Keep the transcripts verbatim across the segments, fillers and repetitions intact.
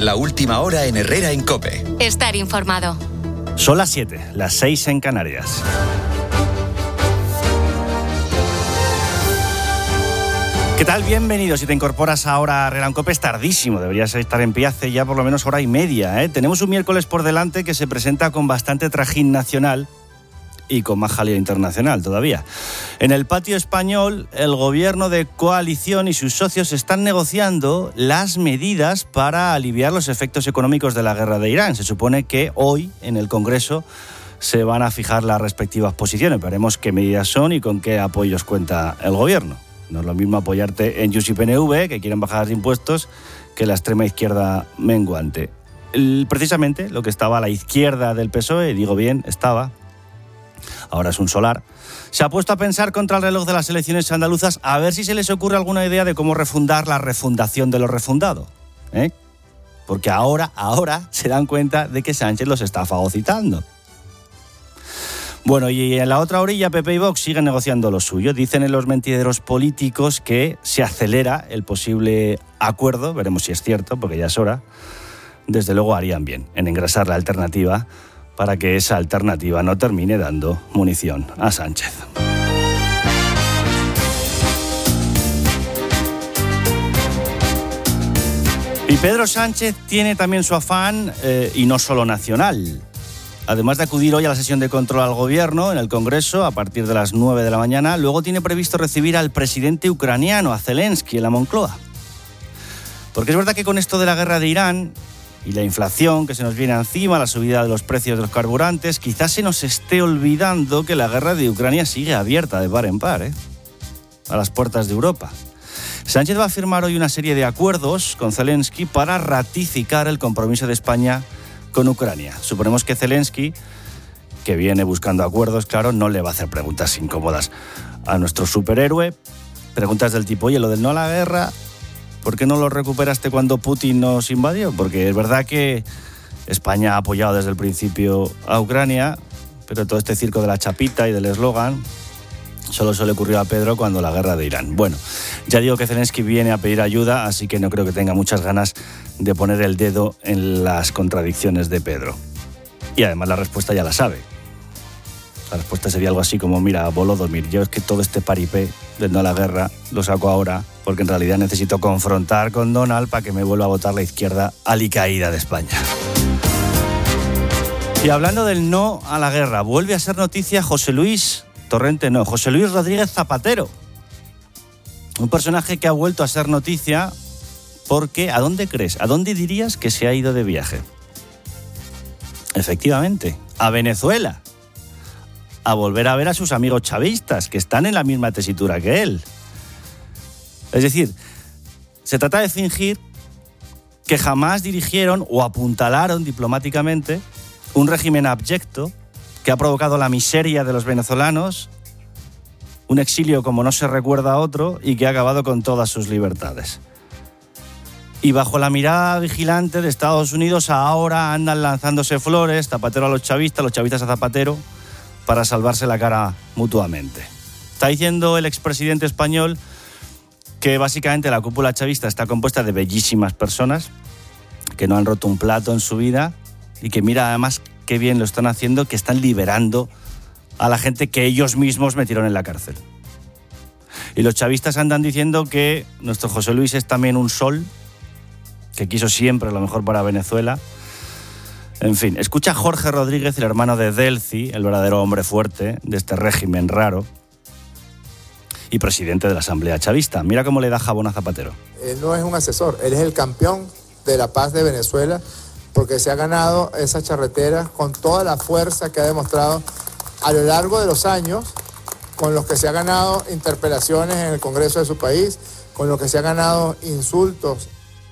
la última hora en Herrera en COPE. Estar informado. Son las siete, las seis en Canarias. ¿Qué tal? Bienvenido. Si te incorporas ahora a Herrera en COPE es tardísimo, deberías estar en pie hace ya por lo menos hora y media, ¿eh? Tenemos un miércoles por delante que se presenta con bastante trajín nacional y con más jaleo internacional todavía. En el patio español, el gobierno de coalición y sus socios están negociando las medidas para aliviar los efectos económicos de la guerra de Irán. Se supone que hoy en el Congreso se van a fijar las respectivas posiciones. Veremos qué medidas son y con qué apoyos cuenta el gobierno. No es lo mismo apoyarte en Junts y P N V, que quieren bajar los impuestos, que la extrema izquierda menguante. El, precisamente lo que estaba a la izquierda del P S O E, digo bien, estaba, ahora es un solar, se ha puesto a pensar contra el reloj de las elecciones andaluzas a ver si se les ocurre alguna idea de cómo refundar la refundación de lo refundado, ¿eh? Porque ahora, ahora se dan cuenta de que Sánchez los está fagocitando. Bueno, y en la otra orilla, P P y Vox siguen negociando lo suyo. Dicen en los mentideros políticos que se acelera el posible acuerdo, veremos si es cierto, porque ya es hora. Desde luego harían bien en engrasar la alternativa para que esa alternativa no termine dando munición a Sánchez. Y Pedro Sánchez tiene también su afán, eh, y no solo nacional. Además de acudir hoy a la sesión de control al gobierno en el Congreso a partir de las nueve de la mañana, luego tiene previsto recibir al presidente ucraniano, a Zelensky, en la Moncloa. Porque es verdad que con esto de la guerra de Irán y la inflación que se nos viene encima, la subida de los precios de los carburantes, quizás se nos esté olvidando que la guerra de Ucrania sigue abierta de par en par, ¿eh? a las puertas de Europa. Sánchez va a firmar hoy una serie de acuerdos con Zelensky para ratificar el compromiso de España con Ucrania. Suponemos que Zelensky, que viene buscando acuerdos, claro, no le va a hacer preguntas incómodas a nuestro superhéroe. Preguntas del tipo, oye, lo del no a la guerra, ¿por qué no lo recuperaste cuando Putin nos invadió? Porque es verdad que España ha apoyado desde el principio a Ucrania, pero todo este circo de la chapita y del eslogan solo se le ocurrió a Pedro cuando la guerra de Irán. Bueno, ya digo que Zelensky viene a pedir ayuda, así que no creo que tenga muchas ganas de poner el dedo en las contradicciones de Pedro. Y además la respuesta ya la sabe. La respuesta sería algo así como, mira, Volodymyr, yo es que todo este paripé del no a la guerra lo saco ahora porque en realidad necesito confrontar con Donald para que me vuelva a votar la izquierda alicaída de España. Y hablando del no a la guerra, vuelve a ser noticia José Luis Torrente, no, José Luis Rodríguez Zapatero. Un personaje que ha vuelto a ser noticia porque, ¿a dónde crees? ¿A dónde dirías que se ha ido de viaje? Efectivamente, a Venezuela. A volver a ver a sus amigos chavistas, que están en la misma tesitura que él. Es decir, se trata de fingir que jamás dirigieron o apuntalaron diplomáticamente un régimen abyecto que ha provocado la miseria de los venezolanos, un exilio como no se recuerda a otro y que ha acabado con todas sus libertades. Y bajo la mirada vigilante de Estados Unidos ahora andan lanzándose flores, Zapatero a los chavistas, los chavistas a Zapatero, para salvarse la cara mutuamente. Está diciendo el expresidente español que básicamente la cúpula chavista está compuesta de bellísimas personas que no han roto un plato en su vida y que mira además qué bien lo están haciendo, que están liberando a la gente que ellos mismos metieron en la cárcel. Y los chavistas andan diciendo que nuestro José Luis es también un sol, que quiso siempre lo mejor para Venezuela. En fin, escucha a Jorge Rodríguez, el hermano de Delcy, el verdadero hombre fuerte de este régimen raro y presidente de la Asamblea Chavista. Mira cómo le da jabón a Zapatero. Él no es un asesor, él es el campeón de la paz de Venezuela, porque se ha ganado esa charretera con toda la fuerza que ha demostrado a lo largo de los años, con los que se ha ganado interpelaciones en el Congreso de su país, con los que se ha ganado insultos.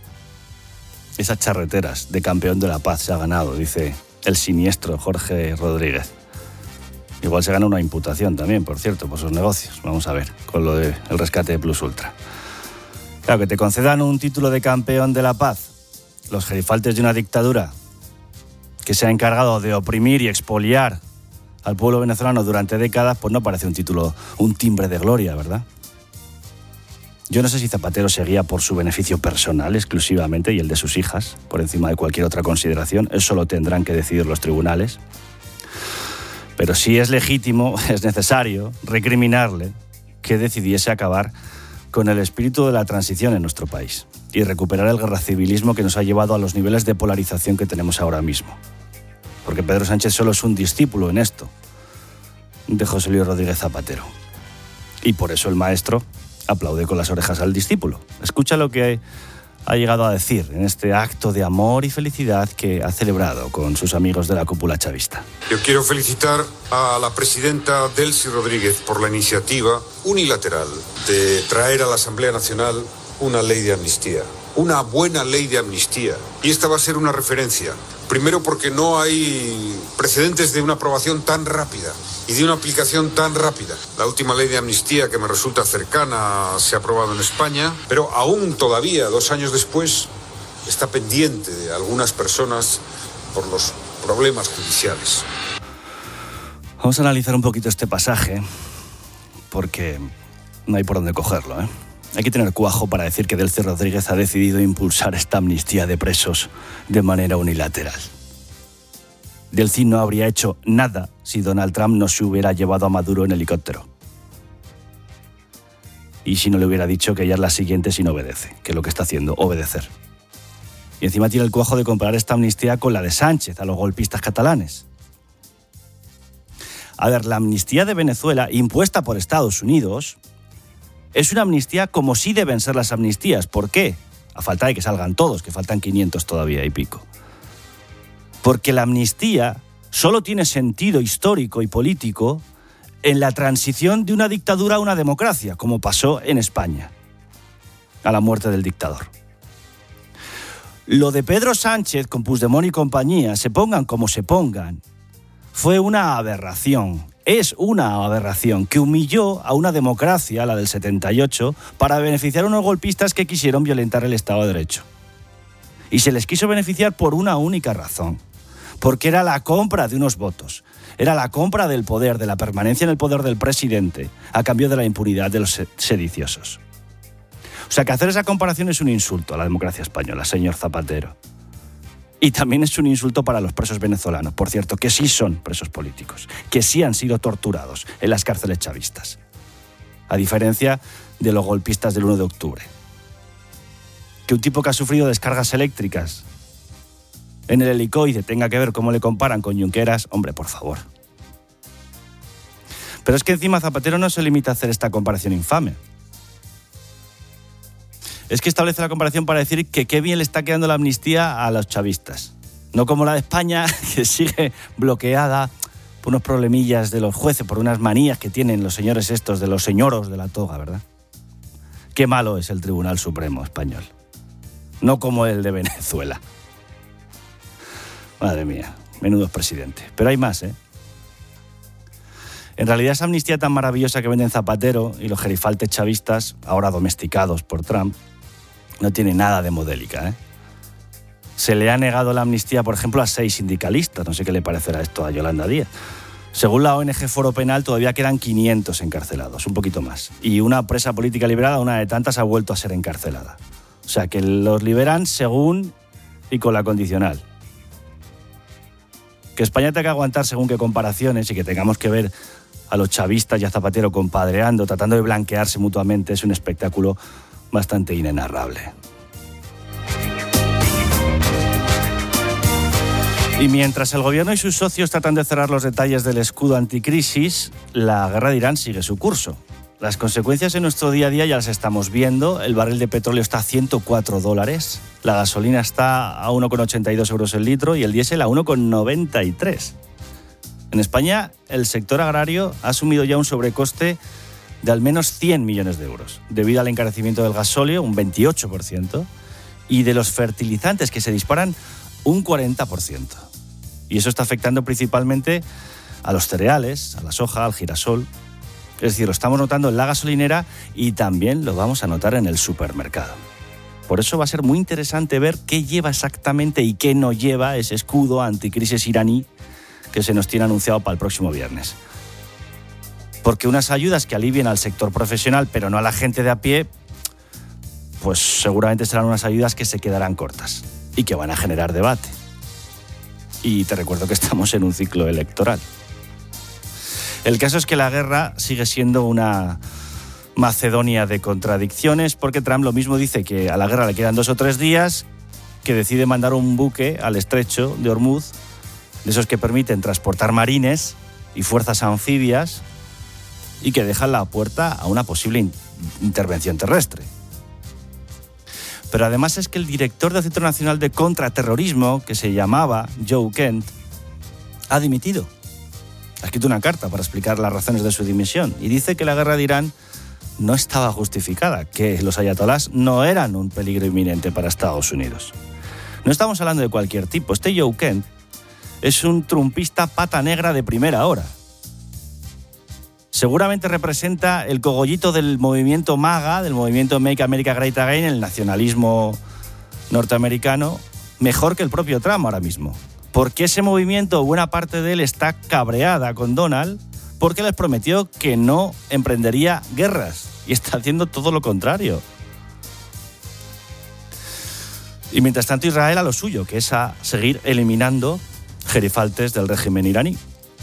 Esas charreteras de campeón de la paz se ha ganado, dice el siniestro Jorge Rodríguez. Igual se gana una imputación también, por cierto, por sus negocios. Vamos a ver, con lo del rescate de Plus Ultra. Claro, que te concedan un título de campeón de la paz los gerifaltes de una dictadura que se ha encargado de oprimir y expoliar al pueblo venezolano durante décadas, pues no parece un título, un timbre de gloria, ¿verdad? Yo no sé si Zapatero seguía por su beneficio personal exclusivamente y el de sus hijas, por encima de cualquier otra consideración. Eso lo tendrán que decidir los tribunales. Pero sí es legítimo, es necesario recriminarle que decidiese acabar con el espíritu de la transición en nuestro país y recuperar el guerracivilismo que nos ha llevado a los niveles de polarización que tenemos ahora mismo. Porque Pedro Sánchez solo es un discípulo en esto de José Luis Rodríguez Zapatero. Y por eso el maestro aplaude con las orejas al discípulo. Escucha lo que ha llegado a decir en este acto de amor y felicidad que ha celebrado con sus amigos de la cúpula chavista. Yo quiero felicitar a la presidenta Delcy Rodríguez por la iniciativa unilateral de traer a la Asamblea Nacional una ley de amnistía, una buena ley de amnistía. Y esta va a ser una referencia. Primero porque no hay precedentes de una aprobación tan rápida y de una aplicación tan rápida. La última ley de amnistía, que me resulta cercana, se ha aprobado en España, pero aún todavía, dos años después, está pendiente de algunas personas por los problemas judiciales. Vamos a analizar un poquito este pasaje, porque no hay por dónde cogerlo, ¿eh? Hay que tener cuajo para decir que Delcy Rodríguez ha decidido impulsar esta amnistía de presos de manera unilateral. Delcy no habría hecho nada si Donald Trump no se hubiera llevado a Maduro en helicóptero. Y si no le hubiera dicho que ella es la siguiente si no obedece, que es lo que está haciendo, obedecer. Y encima tiene el cuajo de comparar esta amnistía con la de Sánchez a los golpistas catalanes. A ver, la amnistía de Venezuela, impuesta por Estados Unidos, es una amnistía como sí deben ser las amnistías. ¿Por qué? A falta de que salgan todos, que faltan quinientos todavía y pico. Porque la amnistía solo tiene sentido histórico y político en la transición de una dictadura a una democracia, como pasó en España, a la muerte del dictador. Lo de Pedro Sánchez con Puigdemont y compañía, se pongan como se pongan, fue una aberración. Es una aberración que humilló a una democracia, la del setenta y ocho, para beneficiar a unos golpistas que quisieron violentar el Estado de Derecho. Y se les quiso beneficiar por una única razón, porque era la compra de unos votos, era la compra del poder, de la permanencia en el poder del presidente, a cambio de la impunidad de los sediciosos. O sea, que hacer esa comparación es un insulto a la democracia española, señor Zapatero. Y también es un insulto para los presos venezolanos, por cierto, que sí son presos políticos, que sí han sido torturados en las cárceles chavistas, a diferencia de los golpistas del uno de octubre. Que un tipo que ha sufrido descargas eléctricas en el helicoide tenga que ver cómo le comparan con Junqueras, hombre, por favor. Pero es que encima Zapatero no se limita a hacer esta comparación infame. Es que establece la comparación para decir que qué bien le está quedando la amnistía a los chavistas. No como la de España, que sigue bloqueada por unos problemillas de los jueces, por unas manías que tienen los señores estos, de los señoros de la toga, ¿verdad? Qué malo es el Tribunal Supremo español. No como el de Venezuela. Madre mía, menudos presidentes. Pero hay más, ¿eh? En realidad esa amnistía tan maravillosa que venden Zapatero y los gerifaltes chavistas, ahora domesticados por Trump, no tiene nada de modélica, ¿eh? Se le ha negado la amnistía, por ejemplo, a seis sindicalistas. No sé qué le parecerá esto a Yolanda Díaz. Según la O N G Foro Penal, todavía quedan quinientos encarcelados, un poquito más. Y una presa política liberada, una de tantas, ha vuelto a ser encarcelada. O sea, que los liberan según y con la condicional. Que España tenga que aguantar según qué comparaciones y que tengamos que ver a los chavistas y a Zapatero compadreando, tratando de blanquearse mutuamente, es un espectáculo bastante inenarrable. Y mientras el gobierno y sus socios tratan de cerrar los detalles del escudo anticrisis, la guerra de Irán sigue su curso. Las consecuencias en nuestro día a día ya las estamos viendo. El barril de petróleo está a ciento cuatro dólares, la gasolina está a uno coma ochenta y dos euros el litro y el diésel a uno coma noventa y tres. En España, el sector agrario ha asumido ya un sobrecoste de al menos cien millones de euros, debido al encarecimiento del gasóleo, un veintiocho por ciento, y de los fertilizantes, que se disparan un cuarenta por ciento. Y eso está afectando principalmente a los cereales, a la soja, al girasol. Es decir, lo estamos notando en la gasolinera y también lo vamos a notar en el supermercado. Por eso va a ser muy interesante ver qué lleva exactamente y qué no lleva ese escudo anticrisis iraní que se nos tiene anunciado para el próximo viernes. Porque unas ayudas que alivien al sector profesional, pero no a la gente de a pie, pues seguramente serán unas ayudas que se quedarán cortas y que van a generar debate. Y te recuerdo que estamos en un ciclo electoral. El caso es que la guerra sigue siendo una Macedonia de contradicciones, porque Trump lo mismo dice que a la guerra le quedan dos o tres días, que decide mandar un buque al estrecho de Hormuz, de esos que permiten transportar marines y fuerzas anfibias, y que dejan la puerta a una posible in- intervención terrestre. Pero además es que el director del Centro Nacional de Contraterrorismo, que se llamaba Joe Kent, ha dimitido. Ha escrito una carta para explicar las razones de su dimisión y dice que la guerra de Irán no estaba justificada, que los ayatolás no eran un peligro inminente para Estados Unidos. No estamos hablando de cualquier tipo. Este Joe Kent es un trumpista pata negra de primera hora. Seguramente representa el cogollito del movimiento MAGA, del movimiento Make America Great Again, el nacionalismo norteamericano, mejor que el propio Trump ahora mismo. Porque ese movimiento, buena parte de él, está cabreada con Donald porque les prometió que no emprendería guerras y está haciendo todo lo contrario. Y mientras tanto Israel a lo suyo, que es a seguir eliminando gerifaltes del régimen iraní.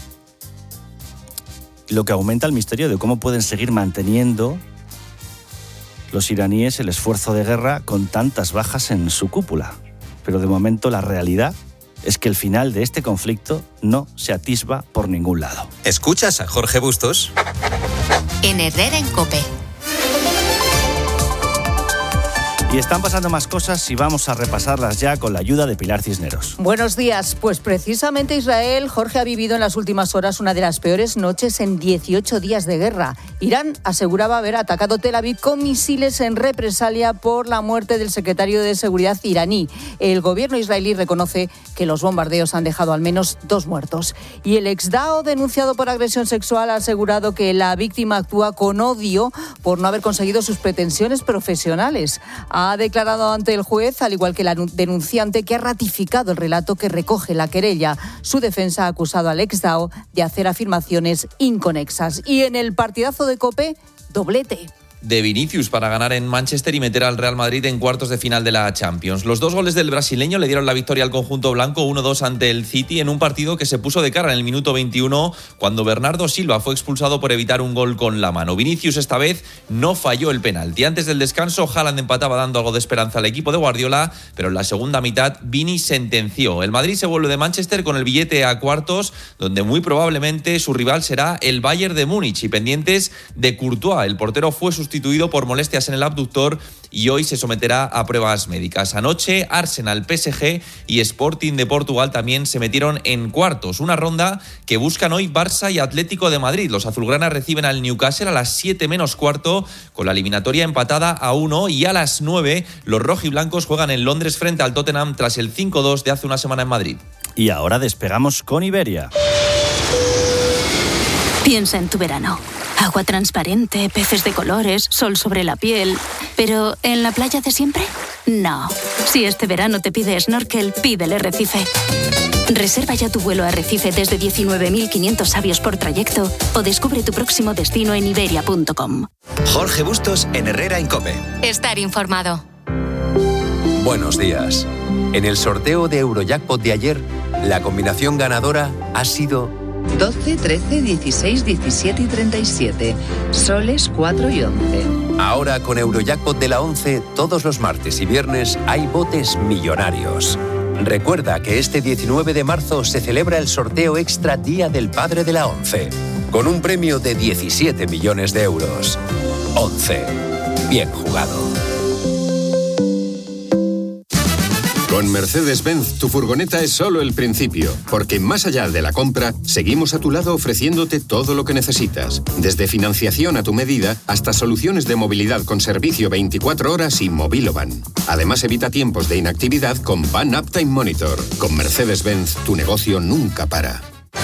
Lo que aumenta el misterio de cómo pueden seguir manteniendo los iraníes el esfuerzo de guerra con tantas bajas en su cúpula. Pero de momento la realidad es que el final de este conflicto no se atisba por ningún lado. ¿Escuchas a Jorge Bustos? En Herrera en COPE. Y están pasando más cosas y vamos a repasarlas ya con la ayuda de Pilar Cisneros. Buenos días. Pues precisamente Israel, Jorge, ha vivido en las últimas horas una de las peores noches en dieciocho días de guerra. Irán aseguraba haber atacado Tel Aviv con misiles en represalia por la muerte del secretario de Seguridad iraní. El gobierno israelí reconoce que los bombardeos han dejado al menos dos muertos. Y el ex-Dao, denunciado por agresión sexual, ha asegurado que la víctima actúa con odio por no haber conseguido sus pretensiones profesionales. Ha declarado ante el juez, al igual que la denunciante, que ha ratificado el relato que recoge la querella. Su defensa ha acusado al ex-Dao de hacer afirmaciones inconexas. Y en el partidazo de COPE, doblete de Vinicius para ganar en Manchester y meter al Real Madrid en cuartos de final de la Champions. Los dos goles del brasileño le dieron la victoria al conjunto blanco uno dos ante el City en un partido que se puso de cara en el minuto veintiuno cuando Bernardo Silva fue expulsado por evitar un gol con la mano. Vinicius esta vez no falló el penalti. Antes del descanso, Haaland empataba dando algo de esperanza al equipo de Guardiola, pero en la segunda mitad Vini sentenció. El Madrid se vuelve de Manchester con el billete a cuartos, donde muy probablemente su rival será el Bayern de Múnich, y pendientes de Courtois. El portero fue sustituido por molestias en el abductor y hoy se someterá a pruebas médicas. Anoche, Arsenal, P S G y Sporting de Portugal también se metieron en cuartos. Una ronda que buscan hoy Barça y Atlético de Madrid. Los azulgranas reciben al Newcastle a las siete menos cuarto, con la eliminatoria empatada a uno, y a las nueve los rojiblancos juegan en Londres frente al Tottenham tras el cinco dos de hace una semana en Madrid. Y ahora despegamos con Iberia. Piensa en tu verano. Agua transparente, peces de colores, sol sobre la piel. ¿Pero en la playa de siempre? No. Si este verano te pide snorkel, pídele Recife. Reserva ya tu vuelo a Recife desde diecinueve mil quinientos sabios por trayecto o descubre tu próximo destino en iberia punto com. Jorge Bustos en Herrera en COPE. Estar informado. Buenos días. En el sorteo de Eurojackpot de ayer, la combinación ganadora ha sido doce, trece, dieciséis, diecisiete y treinta y siete. Soles cuatro y once. Ahora con Eurojackpot de la once, todos los martes y viernes hay botes millonarios. Recuerda que este diecinueve de marzo se celebra el sorteo extra Día del Padre de la once, con un premio de diecisiete millones de euros. once. Bien jugado. Con Mercedes-Benz, tu furgoneta es solo el principio, porque más allá de la compra, seguimos a tu lado ofreciéndote todo lo que necesitas, desde financiación a tu medida hasta soluciones de movilidad con servicio veinticuatro horas y Mobilovan. Además, evita tiempos de inactividad con Van Uptime Monitor. Con Mercedes-Benz, tu negocio nunca para.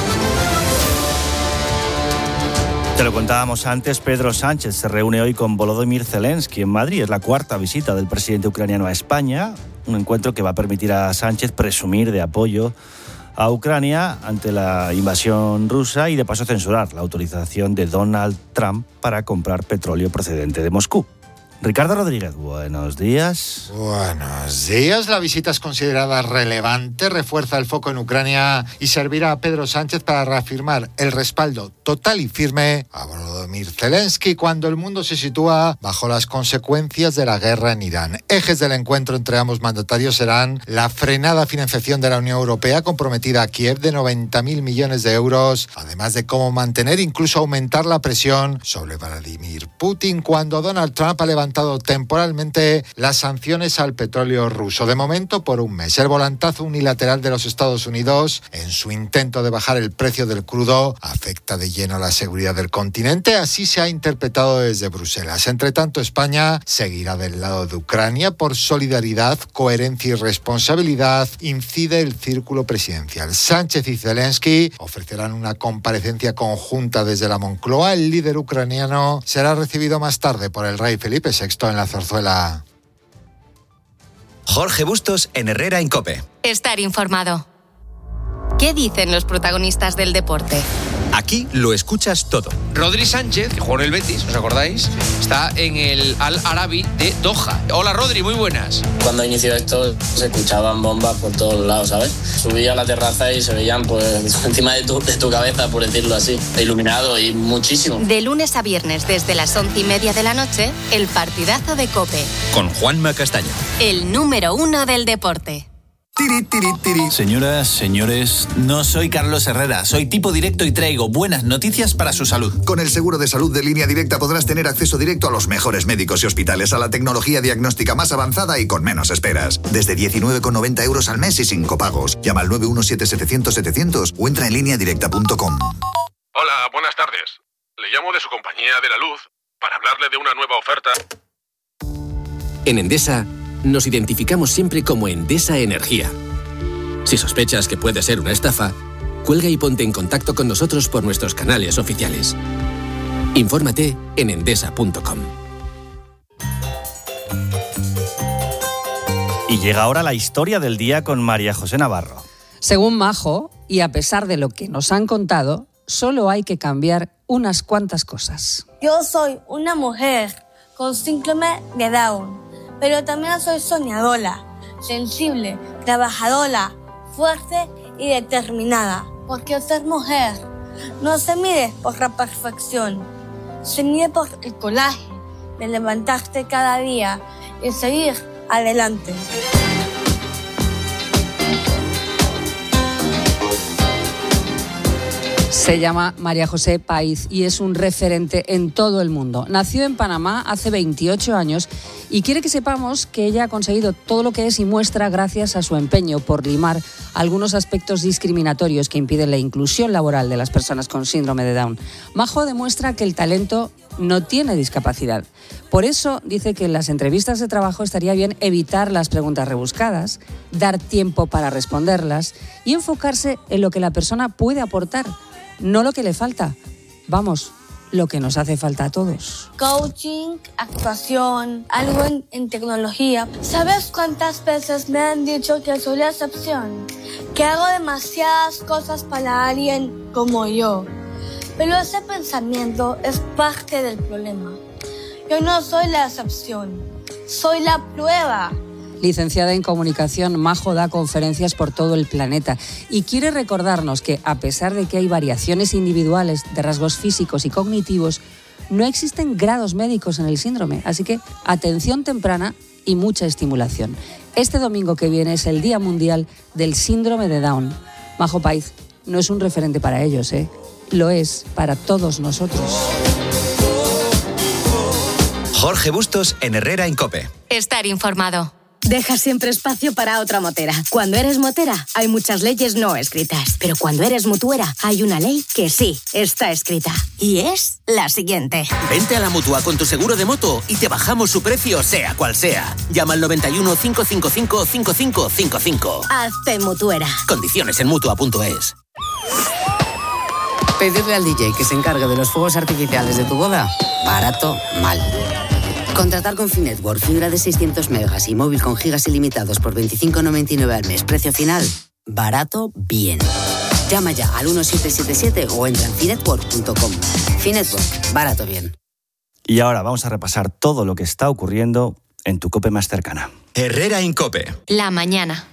Te lo contábamos antes, Pedro Sánchez se reúne hoy con Volodymyr Zelensky en Madrid. Es la cuarta visita del presidente ucraniano a España, un encuentro que va a permitir a Sánchez presumir de apoyo a Ucrania ante la invasión rusa y de paso censurar la autorización de Donald Trump para comprar petróleo procedente de Moscú. Ricardo Rodríguez, buenos días. Buenos días. La visita es considerada relevante, refuerza el foco en Ucrania y servirá a Pedro Sánchez para reafirmar el respaldo total y firme a Volodymyr Zelensky cuando el mundo se sitúa bajo las consecuencias de la guerra en Irán. Ejes del encuentro entre ambos mandatarios serán la frenada financiación de la Unión Europea comprometida a Kiev de noventa mil millones de euros, además de cómo mantener, incluso aumentar la presión sobre Vladimir Putin cuando Donald Trump ha levantado temporalmente las sanciones al petróleo ruso. De momento, por un mes. El volantazo unilateral de los Estados Unidos en su intento de bajar el precio del crudo afecta de lleno la seguridad del continente. Así se ha interpretado desde Bruselas. Entre tanto, España seguirá del lado de Ucrania por solidaridad, coherencia y responsabilidad, incide el círculo presidencial. Sánchez y Zelensky ofrecerán una comparecencia conjunta desde la Moncloa. El líder ucraniano será recibido más tarde por el rey Felipe sexto en la Zarzuela. Jorge Bustos en Herrera en COPE. Estar informado. ¿Qué dicen los protagonistas del deporte? Aquí lo escuchas todo. Rodri Sánchez, que jugó en el Betis, ¿os acordáis? Está en el Al Arabi de Doha. Hola Rodri, muy buenas. Cuando inició esto se escuchaban bombas por todos lados, ¿sabes? Subía a la terraza y se veían pues encima de tu, de tu cabeza, por decirlo así. Iluminado y muchísimo. De lunes a viernes desde las once y media de la noche, el partidazo de COPE. Con Juanma Castaño. El número uno del deporte. Tiri, tiri, tiri. Señoras, señores, no soy Carlos Herrera, soy tipo directo y traigo buenas noticias para su salud. Con el seguro de salud de Línea Directa podrás tener acceso directo a los mejores médicos y hospitales, a la tecnología diagnóstica más avanzada y con menos esperas. Desde diecinueve con noventa euros al mes y sin copagos. Llama al nueve uno siete setecientos setecientos o entra en línea directa punto com. Hola, buenas tardes. Le llamo de su compañía de la luz para hablarle de una nueva oferta. En Endesa nos identificamos siempre como Endesa Energía. Si sospechas que puede ser una estafa, cuelga y ponte en contacto con nosotros por nuestros canales oficiales. Infórmate en endesa punto com. Y llega ahora la historia del día con María José Navarro. Según Majo, y a pesar de lo que nos han contado, solo hay que cambiar unas cuantas cosas. Yo soy una mujer con síndrome de Down. Pero también soy soñadora, sensible, trabajadora, fuerte y determinada. Porque ser mujer no se mide por la perfección, se mide por el coraje de levantarte cada día y seguir adelante. Se llama María José Paiz y es un referente en todo el mundo. Nació en Panamá hace veintiocho años y quiere que sepamos que ella ha conseguido todo lo que es y muestra gracias a su empeño por limar algunos aspectos discriminatorios que impiden la inclusión laboral de las personas con síndrome de Down. Majo demuestra que el talento no tiene discapacidad. Por eso dice que en las entrevistas de trabajo estaría bien evitar las preguntas rebuscadas, dar tiempo para responderlas y enfocarse en lo que la persona puede aportar. No lo que le falta, vamos, lo que nos hace falta a todos. Coaching, actuación, algo en, en tecnología. ¿Sabes cuántas veces me han dicho que soy la excepción? Que hago demasiadas cosas para alguien como yo. Pero ese pensamiento es parte del problema. Yo no soy la excepción, soy la prueba. Licenciada en Comunicación, Majo da conferencias por todo el planeta y quiere recordarnos que, a pesar de que hay variaciones individuales de rasgos físicos y cognitivos, no existen grados médicos en el síndrome. Así que atención temprana y mucha estimulación. Este domingo que viene es el Día Mundial del Síndrome de Down. Majo Paiz no es un referente para ellos, ¿eh? Lo es para todos nosotros. Jorge Bustos en Herrera en COPE. Estar informado. Deja siempre espacio para otra motera. Cuando eres motera, hay muchas leyes no escritas. Pero cuando eres mutuera, hay una ley que sí está escrita. Y es la siguiente. Vente a la Mutua con tu seguro de moto y te bajamos su precio, sea cual sea. Llama al noventa y uno, cinco cinco cinco, cinco cinco cinco cinco. Hazte mutuera. Condiciones en mutua punto es. Pedirle al D J que se encargue de los fuegos artificiales de tu boda. Barato, mal. Contratar con Finetwork fibra de seiscientos megas y móvil con gigas ilimitados por veinticinco noventa y nueve al mes. Precio final, barato, bien. Llama ya al uno siete siete siete o entra en finetwork punto com. Finetwork, barato, bien. Y ahora vamos a repasar todo lo que está ocurriendo en tu COPE más cercana. Herrera Incope. La mañana.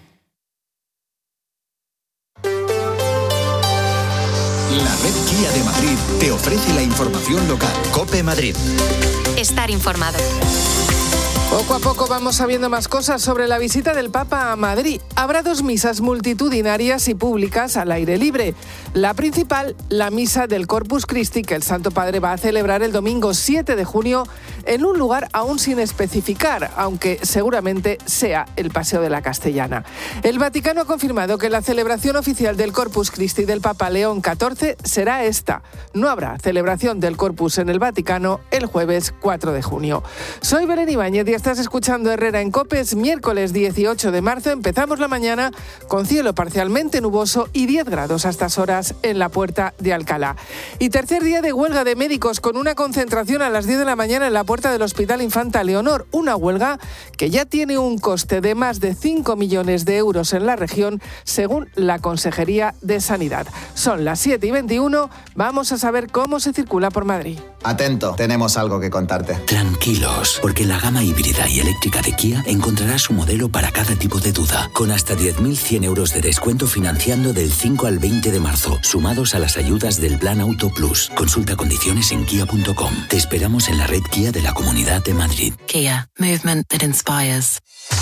La red Kia de Madrid te ofrece la información local. COPE Madrid. Estar informado. Poco a poco vamos sabiendo más cosas sobre la visita del Papa a Madrid. Habrá dos misas multitudinarias y públicas al aire libre. La principal, la misa del Corpus Christi, que el Santo Padre va a celebrar el domingo siete de junio en un lugar aún sin especificar, aunque seguramente sea el Paseo de la Castellana. El Vaticano ha confirmado que la celebración oficial del Corpus Christi del Papa León catorce será esta. No habrá celebración del Corpus en el Vaticano el jueves cuatro de junio. Soy Belén Ibáñez y estás escuchando Herrera en COPE. Es miércoles dieciocho de marzo. Empezamos la mañana con cielo parcialmente nuboso y diez grados a estas horas en la Puerta de Alcalá. Y tercer día de huelga de médicos con una concentración a las diez de la mañana en la puerta del Hospital Infanta Leonor. Una huelga que ya tiene un coste de más de cinco millones de euros en la región, según la Consejería de Sanidad. Son las siete y veintiuno. Vamos a saber cómo se circula por Madrid. Atento, tenemos algo que contarte. Tranquilos, porque en la gama híbrida y eléctrica de Kia encontrarás un modelo para cada tipo de duda, con hasta diez mil cien euros de descuento financiando del cinco al veinte de marzo, sumados a las ayudas del Plan Auto Plus. Consulta condiciones en kia punto com. Te esperamos en la red Kia de la Comunidad de Madrid. Kia, movement that inspires.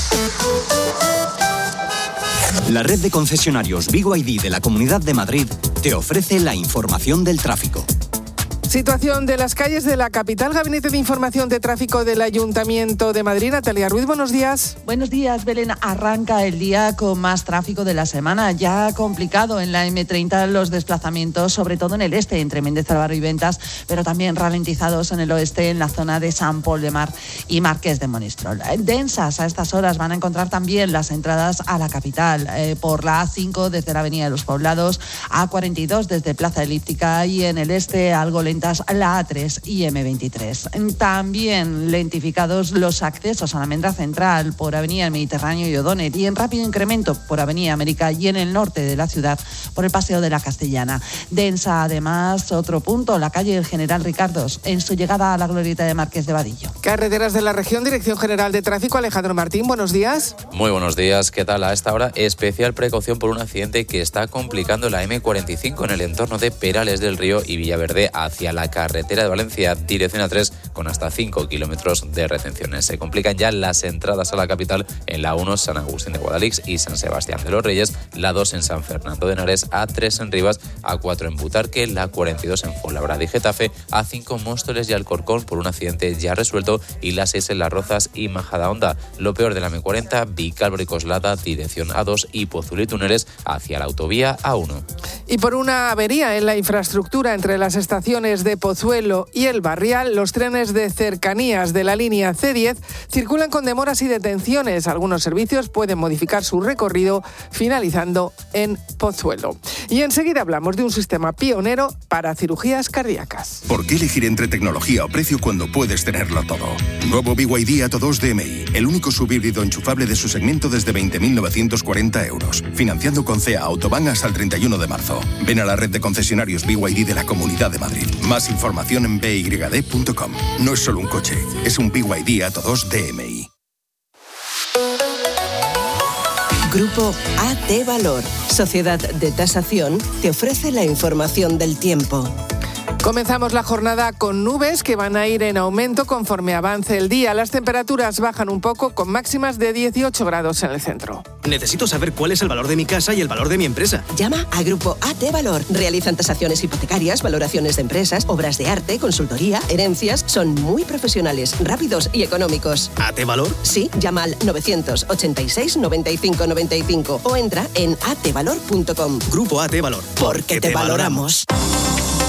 La red de concesionarios B Y D de la Comunidad de Madrid te ofrece la información del tráfico. Situación de las calles de la capital. Gabinete de Información de Tráfico del Ayuntamiento de Madrid. Natalia Ruiz, buenos días. Buenos días, Belén. Arranca el día con más tráfico de la semana. Ya complicado en la eme treinta los desplazamientos, sobre todo en el este, entre Méndez Álvaro y Ventas, pero también ralentizados en el oeste, en la zona de San Pol de Mar y Marqués de Monistrol. Densas a estas horas van a encontrar también las entradas a la capital, eh, por la A cinco desde la Avenida de los Poblados, A cuarenta y dos desde Plaza Elíptica y en el este algo lento la A tres y eme veintitrés. También lentificados los accesos a la Almendra Central por Avenida Mediterráneo y O'Donnell, y en rápido incremento por Avenida América y en el norte de la ciudad por el Paseo de la Castellana. Densa además otro punto, la calle del General Ricardos, en su llegada a la glorieta de Marqués de Vadillo. Carreteras de la región, Dirección General de Tráfico, Alejandro Martín, buenos días. Muy buenos días, ¿qué tal? A esta hora, especial precaución por un accidente que está complicando la eme cuarenta y cinco en el entorno de Perales del Río y Villaverde hacia la carretera de Valencia, dirección A tres, con hasta cinco kilómetros de retenciones. Se complican ya las entradas a la capital en la uno, San Agustín de Guadalix y San Sebastián de los Reyes, la dos en San Fernando de Henares, A tres en Rivas, A cuatro en Butarque, la cuarenta y dos en Fuenlabrada y Getafe, A cinco Móstoles y Alcorcón por un accidente ya resuelto y la seis en Las Rozas y Majadahonda. Lo peor de la eme cuarenta, Vicálvaro y Coslada, dirección A dos y Pozuelo y Túneles hacia la autovía A uno. Y por una avería en la infraestructura entre las estaciones de Pozuelo y El Barrial, los trenes de cercanías de la línea ce diez circulan con demoras y detenciones. Algunos servicios pueden modificar su recorrido finalizando en Pozuelo. Y enseguida hablamos de un sistema pionero para cirugías cardíacas. ¿Por qué elegir entre tecnología o precio cuando puedes tenerlo todo? Nuevo B Y D Atto dos de eme i, el único subhíbrido enchufable de su segmento desde veinte mil novecientos cuarenta euros. Financiando con C E A Autobahn hasta el treinta y uno de marzo. Ven a la red de concesionarios B Y D de la Comunidad de Madrid. Más información en b y d punto com. No es solo un coche, es un B Y D Atto dos de eme i. Grupo A T Valor, Sociedad de Tasación, te ofrece la información del tiempo. Comenzamos la jornada con nubes que van a ir en aumento conforme avance el día. Las temperaturas bajan un poco con máximas de dieciocho grados en el centro. Necesito saber cuál es el valor de mi casa y el valor de mi empresa. Llama a Grupo A T Valor. Realizan tasaciones hipotecarias, valoraciones de empresas, obras de arte, consultoría, herencias. Son muy profesionales, rápidos y económicos. ¿A T Valor? Sí, llama al novecientos ochenta y seis noventa y cinco noventa y cinco o entra en a t valor punto com. Grupo A T Valor. Porque te valoramos.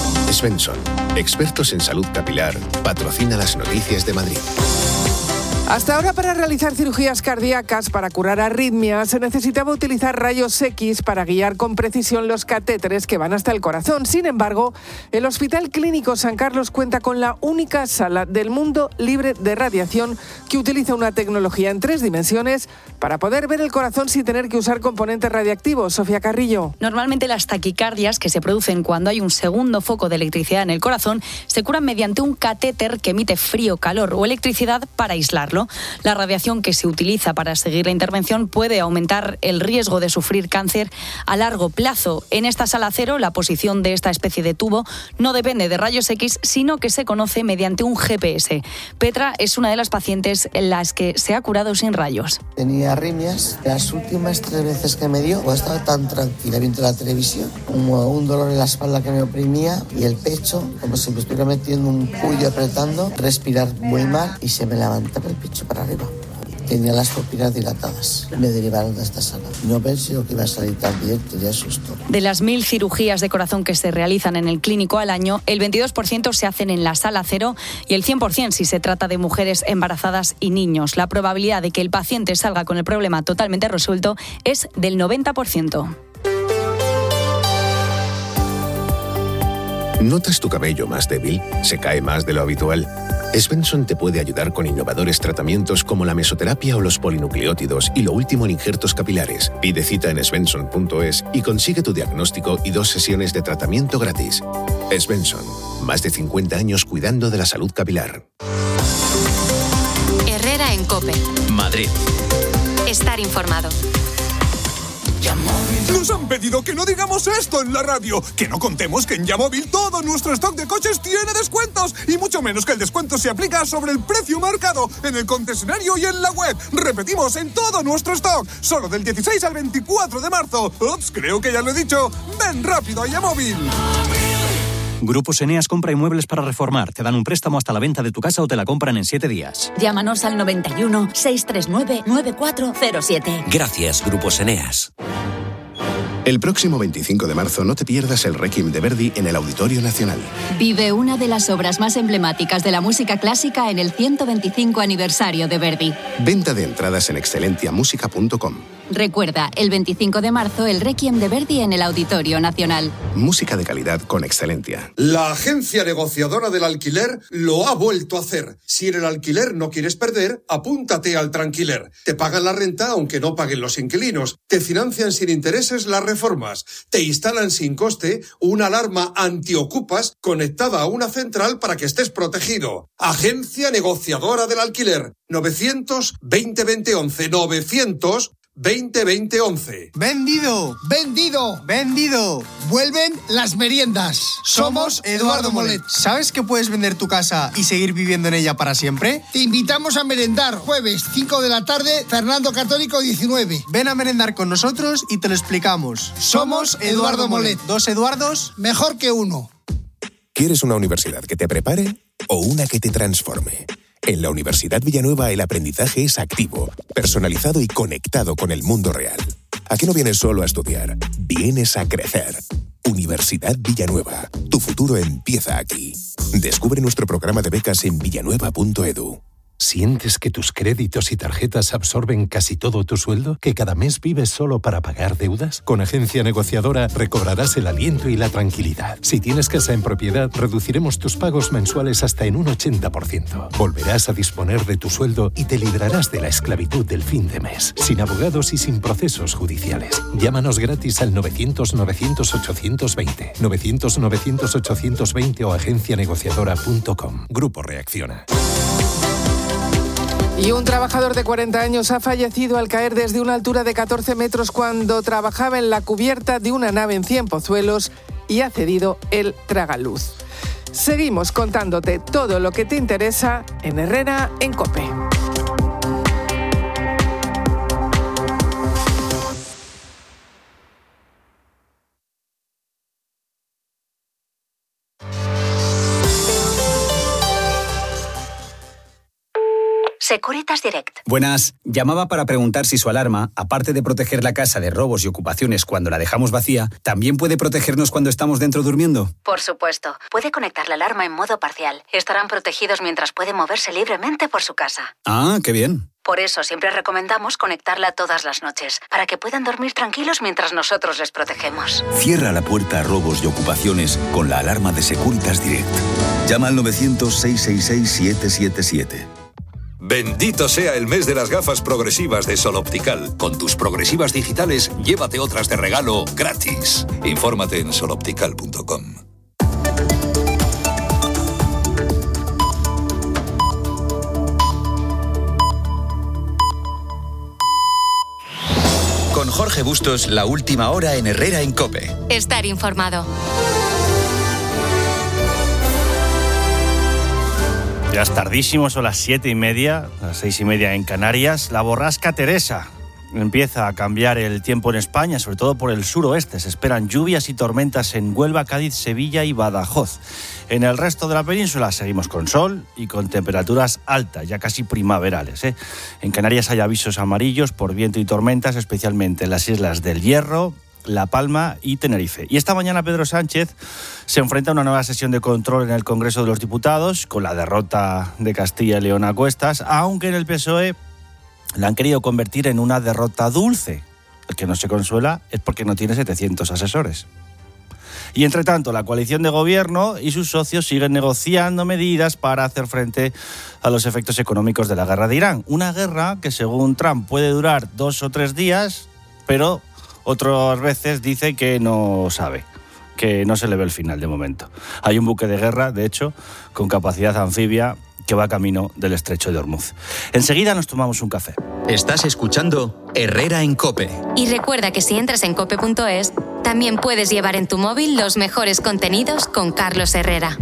Svensson, expertos en salud capilar, patrocina las noticias de Madrid. Hasta ahora, para realizar cirugías cardíacas para curar arritmias, se necesitaba utilizar rayos X para guiar con precisión los catéteres que van hasta el corazón. Sin embargo, el Hospital Clínico San Carlos cuenta con la única sala del mundo libre de radiación que utiliza una tecnología en tres dimensiones para poder ver el corazón sin tener que usar componentes radiactivos. Sofía Carrillo. Normalmente las taquicardias que se producen cuando hay un segundo foco de electricidad en el corazón se curan mediante un catéter que emite frío, calor o electricidad para aislarlo. La radiación que se utiliza para seguir la intervención puede aumentar el riesgo de sufrir cáncer a largo plazo. En esta sala cero, la posición de esta especie de tubo no depende de rayos X, sino que se conoce mediante un G P S. Petra es una de las pacientes en las que se ha curado sin rayos. Tenía arritmias. Las últimas tres veces que me dio, pues estaba tan tranquila viendo la televisión, como un dolor en la espalda que me oprimía y el pecho, como si me estuviera metiendo un puño apretando, respirar muy mal y se me levantaba el pecho para arriba. Tenía las pupilas dilatadas. Me derivaron de esta sala. No pensé que iba a salir tan bien, tenía susto. De las mil cirugías de corazón que se realizan en el clínico al año, el veintidós por ciento se hacen en la sala cero y el cien por ciento si se trata de mujeres embarazadas y niños. La probabilidad de que el paciente salga con el problema totalmente resuelto es del noventa por ciento. ¿Notas tu cabello más débil? ¿Se cae más de lo habitual? Svensson te puede ayudar con innovadores tratamientos como la mesoterapia o los polinucleótidos y lo último en injertos capilares. Pide cita en svensson punto es y consigue tu diagnóstico y dos sesiones de tratamiento gratis. Svensson, más de cincuenta años cuidando de la salud capilar. Herrera en COPE. Madrid. Estar informado. Nos han pedido que no digamos esto en la radio, que no contemos que en Yamóvil todo nuestro stock de coches tiene descuentos y mucho menos que el descuento se aplica sobre el precio marcado en el concesionario y en la web. Repetimos, en todo nuestro stock, solo del dieciséis al veinticuatro de marzo. Ups, creo que ya lo he dicho. Ven rápido a Yamóvil. Grupos Eneas compra inmuebles para reformar. Te dan un préstamo hasta la venta de tu casa o te la compran en siete días. Llámanos al noventa y uno, seiscientos treinta y nueve, noventa y cuatro cero siete. Gracias, Grupos Eneas. El próximo veinticinco de marzo no te pierdas el Requiem de Verdi en el Auditorio Nacional. Vive una de las obras más emblemáticas de la música clásica en el ciento veinticinco aniversario de Verdi. Venta de entradas en excelencia música punto com. Recuerda, el veinticinco de marzo, el Requiem de Verdi en el Auditorio Nacional. Música de calidad con excelencia. La agencia negociadora del alquiler lo ha vuelto a hacer. Si en el alquiler no quieres perder, apúntate al Tranquiler. Te pagan la renta aunque no paguen los inquilinos. Te financian sin intereses las reformas. Te instalan sin coste una alarma antiocupas conectada a una central para que estés protegido. Agencia negociadora del alquiler. novecientos veinte veinte once. novecientos veinte veinte once. ¡Vendido! ¡Vendido! ¡Vendido! Vuelven las meriendas. Somos Eduardo Molet. ¿Sabes que puedes vender tu casa y seguir viviendo en ella para siempre? Te invitamos a merendar. Jueves, cinco de la tarde, Fernando Católico diecinueve. Ven a merendar con nosotros y te lo explicamos. Somos Eduardo Molet. Dos Eduardos, mejor que uno. ¿Quieres una universidad que te prepare o una que te transforme? En la Universidad Villanueva el aprendizaje es activo, personalizado y conectado con el mundo real. Aquí no vienes solo a estudiar, vienes a crecer. Universidad Villanueva, tu futuro empieza aquí. Descubre nuestro programa de becas en villanueva punto edu. ¿Sientes que tus créditos y tarjetas absorben casi todo tu sueldo? ¿Que cada mes vives solo para pagar deudas? Con Agencia Negociadora recobrarás el aliento y la tranquilidad. Si tienes casa en propiedad, reduciremos tus pagos mensuales hasta en un ochenta por ciento. Volverás a disponer de tu sueldo y te librarás de la esclavitud del fin de mes. Sin abogados y sin procesos judiciales. Llámanos gratis al novecientos novecientos ochocientos veinte. novecientos novecientos ochocientos veinte o agencia negociadora punto com. Grupo Reacciona. Y un trabajador de cuarenta años ha fallecido al caer desde una altura de catorce metros cuando trabajaba en la cubierta de una nave en Cienpozuelos y ha cedido el tragaluz. Seguimos contándote todo lo que te interesa en Herrera en COPE. Securitas Direct. Buenas. Llamaba para preguntar si su alarma, aparte de proteger la casa de robos y ocupaciones cuando la dejamos vacía, ¿también puede protegernos cuando estamos dentro durmiendo? Por supuesto. Puede conectar la alarma en modo parcial. Estarán protegidos mientras pueden moverse libremente por su casa. Ah, qué bien. Por eso siempre recomendamos conectarla todas las noches, para que puedan dormir tranquilos mientras nosotros les protegemos. Cierra la puerta a robos y ocupaciones con la alarma de Securitas Direct. Llama al novecientos, seiscientos sesenta y seis, siete siete siete. Bendito sea el mes de las gafas progresivas de Sol Optical. Con tus progresivas digitales, llévate otras de regalo gratis. Infórmate en sol optical punto com. Con Jorge Bustos, la última hora en Herrera en COPE. Estar informado. Ya es tardísimo, son las siete y media, las seis y media en Canarias. La borrasca Teresa empieza a cambiar el tiempo en España, sobre todo por el suroeste. Se esperan lluvias y tormentas en Huelva, Cádiz, Sevilla y Badajoz. En el resto de la península seguimos con sol y con temperaturas altas, ya casi primaverales, ¿eh? En Canarias hay avisos amarillos por viento y tormentas, especialmente en las islas del Hierro, La Palma y Tenerife. Y esta mañana Pedro Sánchez se enfrenta a una nueva sesión de control en el Congreso de los Diputados, con la derrota de Castilla y León a cuestas, aunque en el P S O E la han querido convertir en una derrota dulce. El que no se consuela es porque no tiene setecientos asesores. Y entre tanto, la coalición de gobierno y sus socios siguen negociando medidas para hacer frente a los efectos económicos de la guerra de Irán. Una guerra que, según Trump, puede durar dos o tres días, pero otras veces dice que no sabe, que no se le ve el final de momento. Hay un buque de guerra, de hecho, con capacidad anfibia, que va camino del estrecho de Hormuz. Enseguida nos tomamos un café. Estás escuchando Herrera en COPE. Y recuerda que si entras en cope punto es, también puedes llevar en tu móvil los mejores contenidos con Carlos Herrera.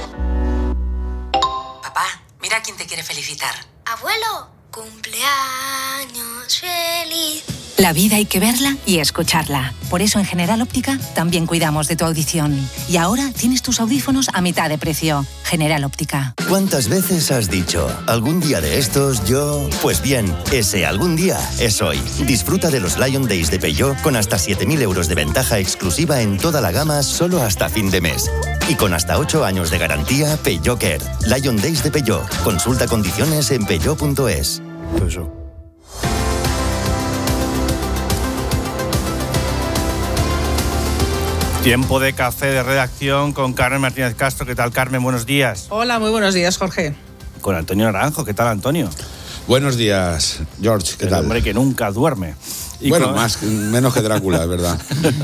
Papá, mira quién te quiere felicitar. Abuelo, cumpleaños feliz. La vida hay que verla y escucharla. Por eso en General Óptica también cuidamos de tu audición. Y ahora tienes tus audífonos a mitad de precio. General Óptica. ¿Cuántas veces has dicho, algún día de estos yo...? Pues bien, ese algún día es hoy. Disfruta de los Lion Days de Peugeot con hasta siete mil euros de ventaja exclusiva en toda la gama solo hasta fin de mes. Y con hasta ocho años de garantía Peugeot Care. Lion Days de Peugeot. Consulta condiciones en peugeot punto es. Eso. Tiempo de café de redacción con Carmen Martínez Castro. ¿Qué tal, Carmen? Buenos días. Hola, muy buenos días, Jorge. Con Antonio Naranjo. ¿Qué tal, Antonio? Buenos días, George. ¿Qué El tal? hombre que nunca duerme. Y bueno, con... más, menos que Drácula, es verdad.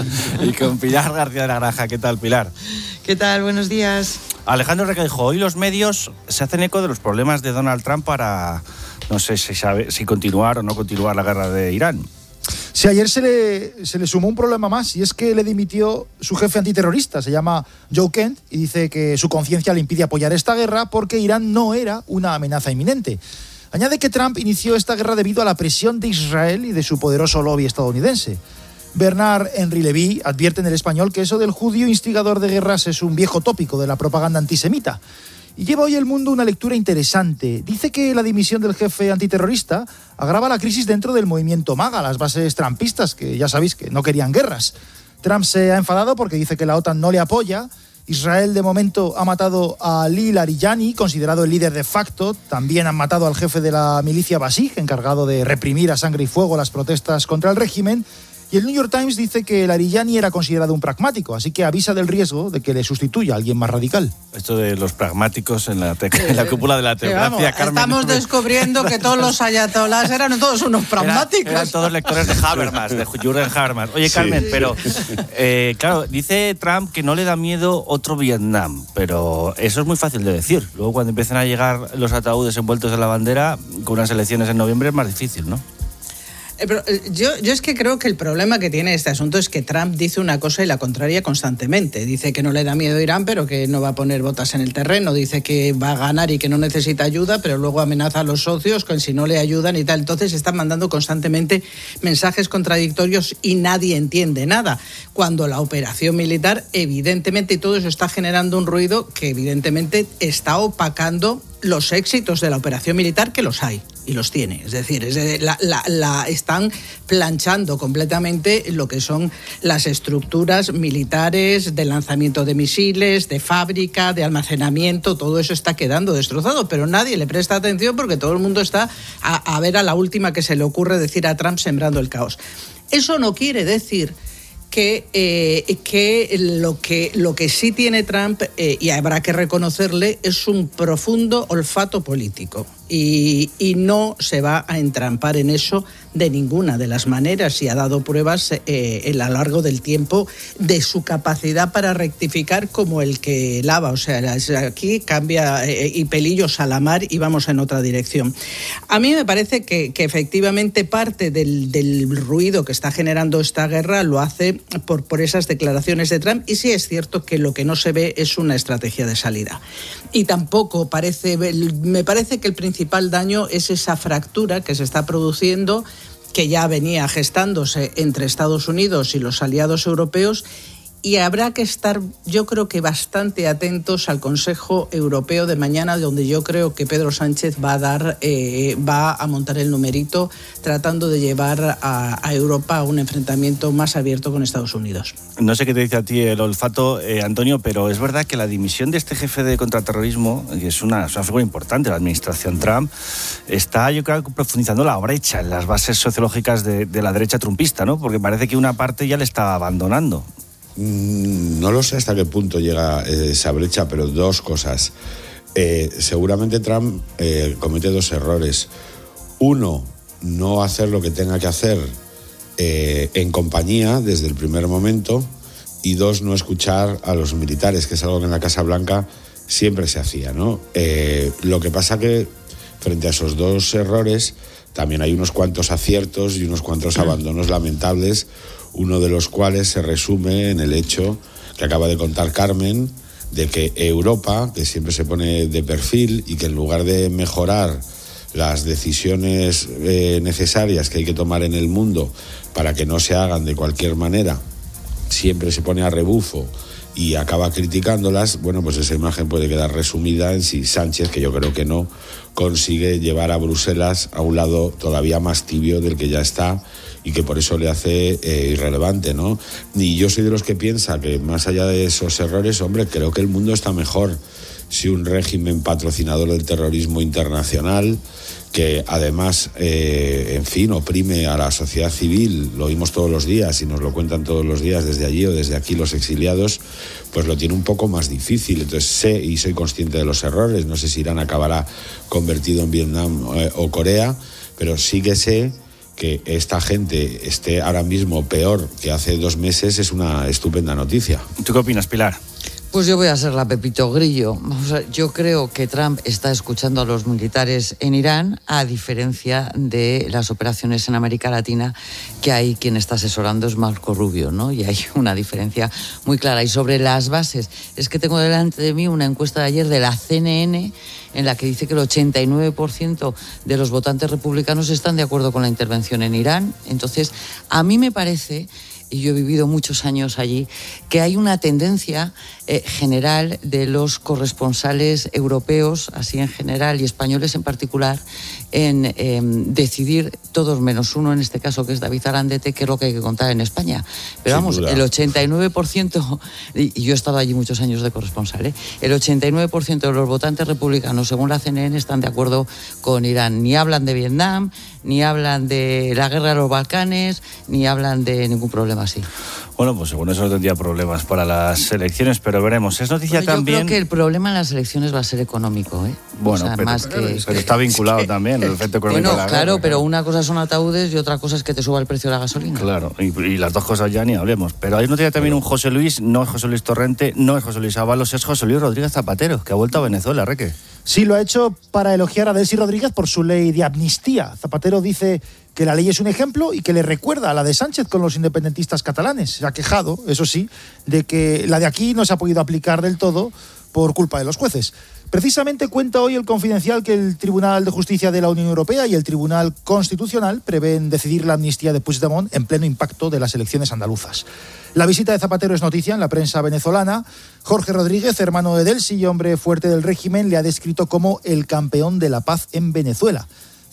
Y con Pilar García de la Granja. ¿Qué tal, Pilar? ¿Qué tal? Buenos días. Alejandro Requeijo, hoy los medios se hacen eco de los problemas de Donald Trump para, no sé si sabe si continuar o no continuar la guerra de Irán. Sí, ayer se le, se le sumó un problema más, y es que le dimitió su jefe antiterrorista, se llama Joe Kent, y dice que su conciencia le impide apoyar esta guerra porque Irán no era una amenaza inminente. Añade que Trump inició esta guerra debido a la presión de Israel y de su poderoso lobby estadounidense. Bernard Henry Levy advierte en El Español que eso del judío instigador de guerras es un viejo tópico de la propaganda antisemita. Y lleva hoy El Mundo una lectura interesante. Dice que la dimisión del jefe antiterrorista agrava la crisis dentro del movimiento MAGA, las bases trumpistas, que ya sabéis que no querían guerras. Trump se ha enfadado porque dice que la OTAN no le apoya. Israel, de momento, ha matado a Ali Larijani, considerado el líder de facto. También han matado al jefe de la milicia Basij, encargado de reprimir a sangre y fuego las protestas contra el régimen. Y el New York Times dice que Larijani era considerado un pragmático, así que avisa del riesgo de que le sustituya a alguien más radical. Esto de los pragmáticos en la, te- en la cúpula de la teocracia, Carmen. Estamos descubriendo que todos los ayatolás eran todos unos pragmáticos. Eran, eran todos lectores de Habermas, de Jürgen Habermas. Oye, Carmen, sí. pero eh, claro, dice Trump que no le da miedo otro Vietnam, pero eso es muy fácil de decir. Luego, cuando empiezan a llegar los ataúdes envueltos en la bandera, con unas elecciones en noviembre es más difícil, ¿no? Pero yo, yo es que creo que el problema que tiene este asunto es que Trump dice una cosa y la contraria constantemente. Dice que no le da miedo a Irán, pero que no va a poner botas en el terreno. Dice que va a ganar y que no necesita ayuda, pero luego amenaza a los socios con si no le ayudan y tal. Entonces están mandando constantemente mensajes contradictorios y nadie entiende nada. Cuando la operación militar, evidentemente, y todo eso está generando un ruido que evidentemente está opacando los éxitos de la operación militar, que los hay. y los tiene. Es decir, es de, la, la, la, están planchando completamente lo que son las estructuras militares de lanzamiento de misiles, de fábrica, de almacenamiento, todo eso está quedando destrozado, pero nadie le presta atención porque todo el mundo está a, a ver a la última que se le ocurre decir a Trump sembrando el caos. Eso no quiere decir que, eh, que, lo que lo que sí tiene Trump, eh, y habrá que reconocerle, es un profundo olfato político. Y, y no se va a entrampar en eso de ninguna de las maneras, y ha dado pruebas eh, a lo largo del tiempo de su capacidad para rectificar como el que lava. O sea, aquí cambia eh, y pelillos a la mar y vamos en otra dirección. A mí me parece que, que efectivamente parte del, del ruido que está generando esta guerra lo hace por, por esas declaraciones de Trump, y sí es cierto que lo que no se ve es una estrategia de salida. Y tampoco parece, me parece que el principal El principal daño es esa fractura que se está produciendo, que ya venía gestándose entre Estados Unidos y los aliados europeos, y habrá que estar, yo creo que bastante atentos al Consejo Europeo de mañana, donde yo creo que Pedro Sánchez va a dar, eh, va a montar el numerito, tratando de llevar a, a Europa a un enfrentamiento más abierto con Estados Unidos. No sé qué te dice a ti el olfato, eh, Antonio, pero es verdad que la dimisión de este jefe de contraterrorismo, que es una, es una figura importante de la administración Trump, está, yo creo, profundizando la brecha en las bases sociológicas de, de la derecha trumpista, ¿no? Porque parece que una parte ya le está abandonando. No lo sé hasta qué punto llega esa brecha, pero dos cosas. Eh, seguramente Trump eh, comete dos errores. Uno, no hacer lo que tenga que hacer eh, en compañía desde el primer momento. Y dos, no escuchar a los militares, que es algo que en la Casa Blanca siempre se hacía, ¿no? Eh, lo que pasa que frente a esos dos errores también hay unos cuantos aciertos y unos cuantos abandonos lamentables, uno de los cuales se resume en el hecho que acaba de contar Carmen, de que Europa, que siempre se pone de perfil y que en lugar de mejorar las decisiones eh, necesarias que hay que tomar en el mundo para que no se hagan de cualquier manera, siempre se pone a rebufo y acaba criticándolas. Bueno, pues esa imagen puede quedar resumida en si Sánchez, que yo creo que no, consigue llevar a Bruselas a un lado todavía más tibio del que ya está, y que por eso le hace eh, irrelevante, ¿no? Y yo soy de los que piensa que más allá de esos errores, hombre, creo que el mundo está mejor si un régimen patrocinador del terrorismo internacional, que además, eh, en fin, oprime a la sociedad civil, lo oímos todos los días y nos lo cuentan todos los días desde allí o desde aquí los exiliados, pues lo tiene un poco más difícil. Entonces sé y soy consciente de los errores, no sé si Irán acabará convertido en Vietnam eh, o Corea, pero sí que sé que esta gente esté ahora mismo peor que hace dos meses es una estupenda noticia. ¿Tú qué opinas, Pilar? Pues yo voy a ser la Pepito Grillo. O sea, yo creo que Trump está escuchando a los militares en Irán, a diferencia de las operaciones en América Latina, que ahí quien está asesorando es Marco Rubio, ¿no? Y hay una diferencia muy clara. Y sobre las bases, es que tengo delante de mí una encuesta de ayer de la C N N en la que dice que el ochenta y nueve por ciento de los votantes republicanos están de acuerdo con la intervención en Irán. Entonces, a mí me parece, y yo he vivido muchos años allí, que hay una tendencia eh, general de los corresponsales europeos, así en general, y españoles en particular, en eh, decidir, todos menos uno en este caso, que es David Arandete, qué es lo que hay que contar en España. Pero vamos, el ochenta y nueve por ciento, y yo he estado allí muchos años de corresponsal, ¿eh? el ochenta y nueve por ciento de los votantes republicanos, según la C N N, están de acuerdo con Irán. Ni hablan de Vietnam, ni hablan de la guerra de los Balcanes, ni hablan de ningún problema así. Bueno, pues según eso no tendría problemas para las elecciones, pero veremos. Es noticia bueno, también... Yo creo que el problema en las elecciones va a ser económico, ¿eh? Bueno, o sea, pero, más pero, que, pero está vinculado que, también el efecto económico. Bueno, de la claro, guerra, pero claro. Una cosa son ataúdes y otra cosa es que te suba el precio de la gasolina. Claro, y, y las dos cosas ya ni hablemos. Pero hay noticia también un José Luis, no es José Luis Torrente, no es José Luis Ábalos, es José Luis Rodríguez Zapatero, que ha vuelto a Venezuela, Reque. Sí, lo ha hecho para elogiar a Delcy Rodríguez por su ley de amnistía. Zapatero dice que la ley es un ejemplo y que le recuerda a la de Sánchez con los independentistas catalanes. Se ha quejado, eso sí, de que la de aquí no se ha podido aplicar del todo por culpa de los jueces. Precisamente cuenta hoy el Confidencial que el Tribunal de Justicia de la Unión Europea y el Tribunal Constitucional prevén decidir la amnistía de Puigdemont en pleno impacto de las elecciones andaluzas. La visita de Zapatero es noticia en la prensa venezolana. Jorge Rodríguez, hermano de Delcy y hombre fuerte del régimen, le ha descrito como el campeón de la paz en Venezuela.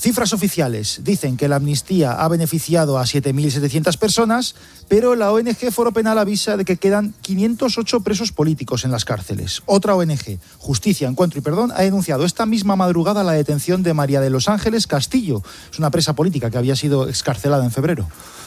Cifras oficiales dicen que la amnistía ha beneficiado a siete mil setecientas personas, pero la O N G Foro Penal avisa de que quedan quinientos ocho presos políticos en las cárceles. Otra O N G, Justicia, Encuentro y Perdón, ha denunciado esta misma madrugada la detención de María de los Ángeles Castillo. Es una presa política que había sido excarcelada en febrero.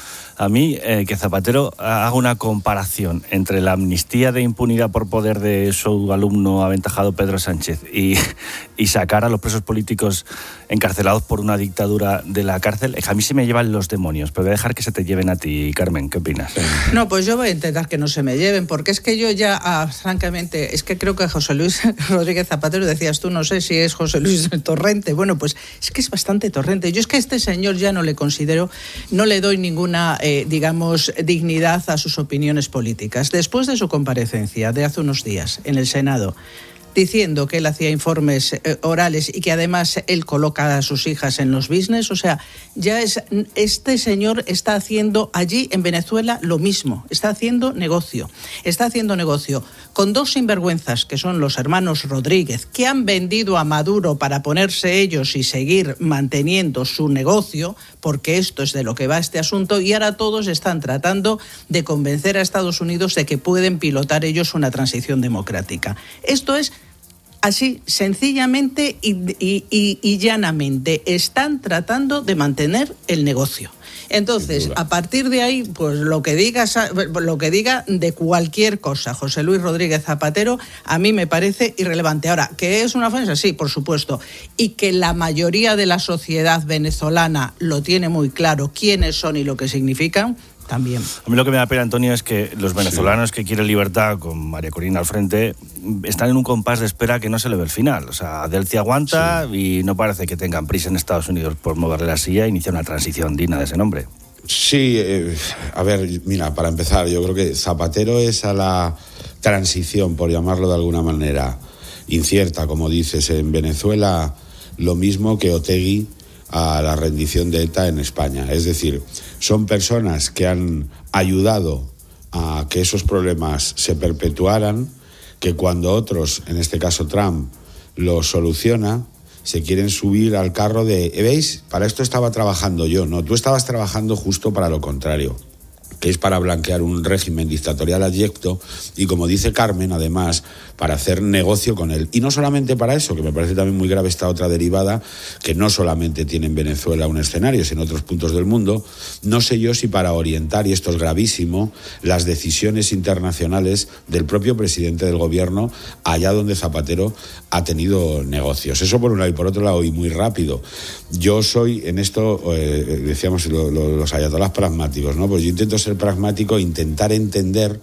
A mí, eh, que Zapatero haga una comparación entre la amnistía de impunidad por poder de su alumno aventajado Pedro Sánchez y, y sacar a los presos políticos encarcelados por una dictadura de la cárcel, a mí se me llevan los demonios, pero voy a dejar que se te lleven a ti, Carmen. ¿Qué opinas? No, pues yo voy a intentar que no se me lleven, porque es que yo ya, ah, francamente, es que creo que José Luis Rodríguez Zapatero, decías tú, no sé si es José Luis Torrente, bueno, pues es que es bastante torrente. Yo es que a este señor ya no le considero, no le doy ninguna... Eh, digamos, dignidad a sus opiniones políticas. Después de su comparecencia de hace unos días en el Senado, diciendo que él hacía informes eh, orales y que además él coloca a sus hijas en los business, o sea, ya es este señor está haciendo allí en Venezuela lo mismo, está haciendo negocio, está haciendo negocio con dos sinvergüenzas que son los hermanos Rodríguez, que han vendido a Maduro para ponerse ellos y seguir manteniendo su negocio, porque esto es de lo que va este asunto, y ahora todos están tratando de convencer a Estados Unidos de que pueden pilotar ellos una transición democrática. Esto es así, sencillamente y, y, y, y llanamente, están tratando de mantener el negocio. Entonces, a partir de ahí, pues lo que diga, lo que diga de cualquier cosa José Luis Rodríguez Zapatero, a mí me parece irrelevante. Ahora, ¿que es una ofensa? Sí, por supuesto. Y que la mayoría de la sociedad venezolana lo tiene muy claro quiénes son y lo que significan, también. A mí lo que me da pena, Antonio, es que los venezolanos que quieren libertad, con María Corina al frente, están en un compás de espera que no se le ve el final. O sea, Delcy aguanta sí. y no parece que tengan prisa en Estados Unidos por moverle la silla e iniciar una transición digna de ese nombre. Sí, eh, a ver, mira, para empezar, yo creo que Zapatero es a la transición, por llamarlo de alguna manera, incierta, como dices, en Venezuela, lo mismo que Otegi a la rendición de ETA en España. Es decir, son personas que han ayudado a que esos problemas se perpetuaran, que cuando otros, en este caso Trump, los soluciona, se quieren subir al carro de, ¿veis? Para esto estaba trabajando yo. No, tú estabas trabajando justo para lo contrario, que es para blanquear un régimen dictatorial abyecto y, como dice Carmen, además, para hacer negocio con él. Y no solamente para eso, que me parece también muy grave esta otra derivada, que no solamente tiene en Venezuela un escenario, sino en otros puntos del mundo. No sé yo si para orientar, y esto es gravísimo, las decisiones internacionales del propio presidente del gobierno allá donde Zapatero ha tenido negocios. Eso por un lado. Y por otro lado, y muy rápido, yo soy en esto, eh, decíamos lo, lo, los ayatolás pragmáticos, ¿no? Pues yo intento ser pragmático, intentar entender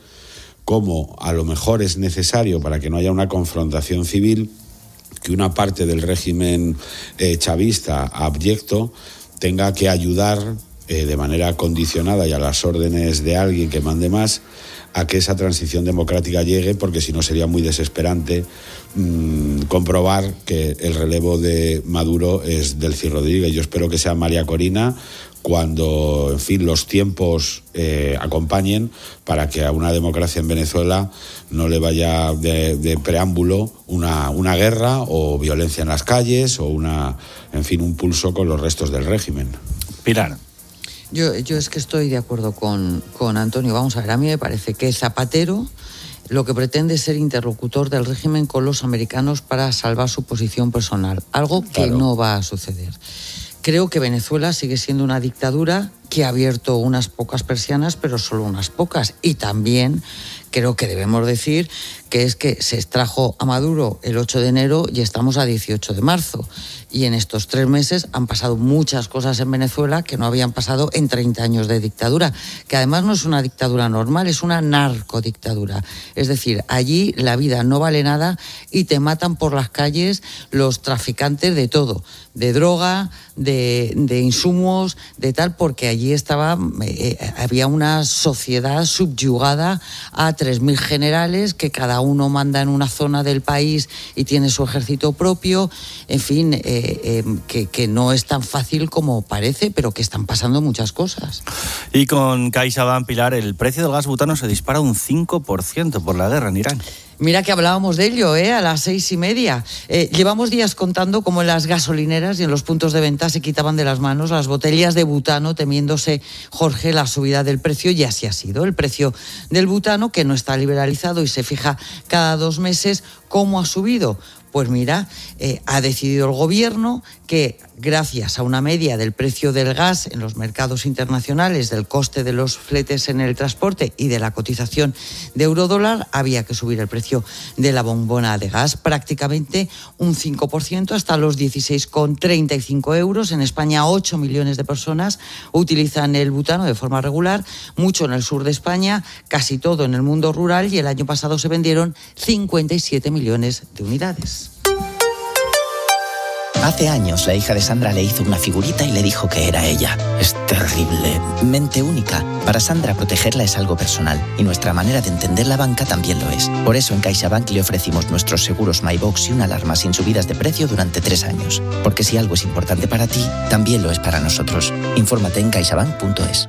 cómo a lo mejor es necesario, para que no haya una confrontación civil, que una parte del régimen eh, chavista abyecto tenga que ayudar eh, de manera condicionada y a las órdenes de alguien que mande más a que esa transición democrática llegue, porque si no sería muy desesperante mmm, comprobar que el relevo de Maduro es Delcy Rodríguez. Yo espero que sea María Corina cuando, en fin, los tiempos eh, acompañen, para que a una democracia en Venezuela no le vaya de, de preámbulo una, una guerra o violencia en las calles o una, en fin, un pulso con los restos del régimen. Pilar. Yo, yo es que estoy de acuerdo con, con Antonio. Vamos a ver, a mí me parece que Zapatero lo que pretende es ser interlocutor del régimen con los americanos para salvar su posición personal, algo que claro. no va a suceder. Creo que Venezuela sigue siendo una dictadura que ha abierto unas pocas persianas, pero solo unas pocas. Y también creo que debemos decir que es que se extrajo a Maduro el ocho de enero y estamos a dieciocho de marzo. Y en estos tres meses han pasado muchas cosas en Venezuela que no habían pasado en treinta años de dictadura, que además no es una dictadura normal, es una narcodictadura. Es decir, allí la vida no vale nada y te matan por las calles los traficantes de todo, de droga, de, de insumos, de tal, porque allí estaba, eh, había una sociedad subyugada a tres mil generales que cada uno manda en una zona del país y tiene su ejército propio, en fin, eh, eh, que, que no es tan fácil como parece, pero que están pasando muchas cosas. Y con CaixaBank, Pilar, el precio del gas butano se dispara un cinco por ciento por la guerra en Irán. Mira que hablábamos de ello, ¿eh? A las seis y media. Eh, llevamos días contando cómo en las gasolineras y en los puntos de venta se quitaban de las manos las botellas de butano, temiéndose, Jorge, la subida del precio, y así ha sido. El precio del butano, que no está liberalizado y se fija cada dos meses, ¿cómo ha subido? Pues mira, eh, ha decidido el gobierno que gracias a una media del precio del gas en los mercados internacionales, del coste de los fletes en el transporte y de la cotización de eurodólar, había que subir el precio de la bombona de gas prácticamente un cinco por ciento hasta los dieciséis con treinta y cinco euros. En España ocho millones de personas utilizan el butano de forma regular, mucho en el sur de España, casi todo en el mundo rural, y el año pasado se vendieron cincuenta y siete millones de unidades. Hace años la hija de Sandra le hizo una figurita y le dijo que era ella. Es terrible. Mente única. Para Sandra protegerla es algo personal y nuestra manera de entender la banca también lo es. Por eso en CaixaBank le ofrecimos nuestros seguros MyBox y una alarma sin subidas de precio durante tres años. Porque si algo es importante para ti, también lo es para nosotros. Infórmate en caixabank punto es.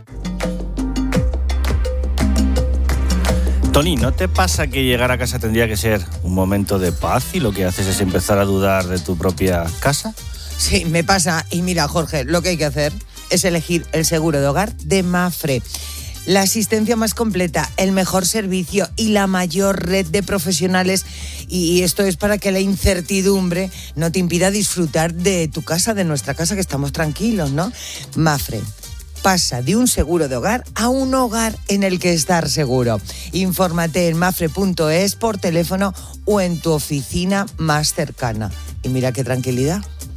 Tony, ¿no te pasa que llegar a casa tendría que ser un momento de paz y lo que haces es empezar a dudar de tu propia casa? Sí, me pasa. Y mira, Jorge, lo que hay que hacer es elegir el seguro de hogar de Mapfre. La asistencia más completa, el mejor servicio y la mayor red de profesionales. Y esto es para que la incertidumbre no te impida disfrutar de tu casa, de nuestra casa, que estamos tranquilos, ¿no? Mapfre pasa de un seguro de hogar a un hogar en el que estar seguro. Infórmate en mapfre punto es por teléfono o en tu oficina más cercana. Y mira qué tranquilidad.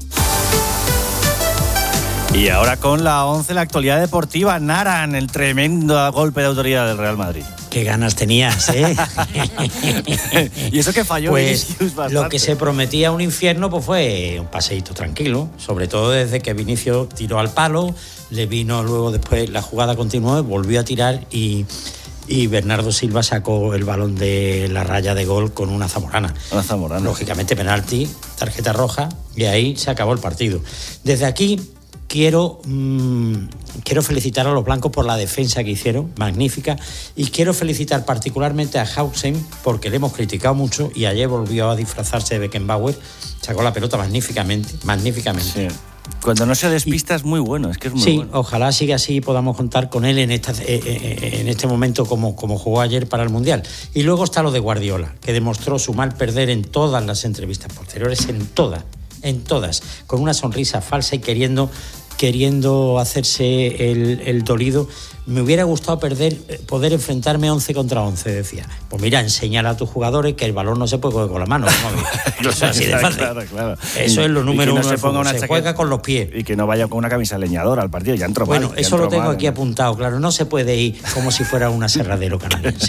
Y ahora con la once, la actualidad deportiva, Naran, el tremendo golpe de autoridad del Real Madrid. Qué ganas tenías, ¿eh? Y eso que falló. Pues lo que se prometía un infierno pues fue un paseíto tranquilo, sobre todo desde que Vinicius tiró al palo, le vino luego después la jugada continuó, volvió a tirar y, y Bernardo Silva sacó el balón de la raya de gol con una zamorana. Una zamorana. Lógicamente penalti, tarjeta roja y ahí se acabó el partido. Desde aquí Quiero, mmm, quiero felicitar a los blancos por la defensa que hicieron, magnífica, y quiero felicitar particularmente a Hausen porque le hemos criticado mucho y ayer volvió a disfrazarse de Beckenbauer, sacó la pelota magníficamente, magníficamente. Sí. Cuando no se despista y, es muy bueno, es que es muy sí, bueno. Sí, ojalá siga así y podamos contar con él en, esta, eh, eh, en este momento como, como jugó ayer para el Mundial. Y luego está lo de Guardiola, que demostró su mal perder en todas las entrevistas posteriores, en todas. en todas, con una sonrisa falsa y queriendo, queriendo hacerse el, el dolido. Me hubiera gustado perder, poder enfrentarme once contra once, decía. Pues mira, enseñar a tus jugadores que el balón no se puede coger con la mano. ¿No? Eso es así de fácil. Claro, claro. Eso es lo número no uno. Se, ponga una se juega con los pies. Y que no vaya con una camisa leñadora al partido. Ya entró Bueno, mal, eso lo tengo mal, aquí ¿no? apuntado, claro. No se puede ir como si fuera un aserradero canadiense.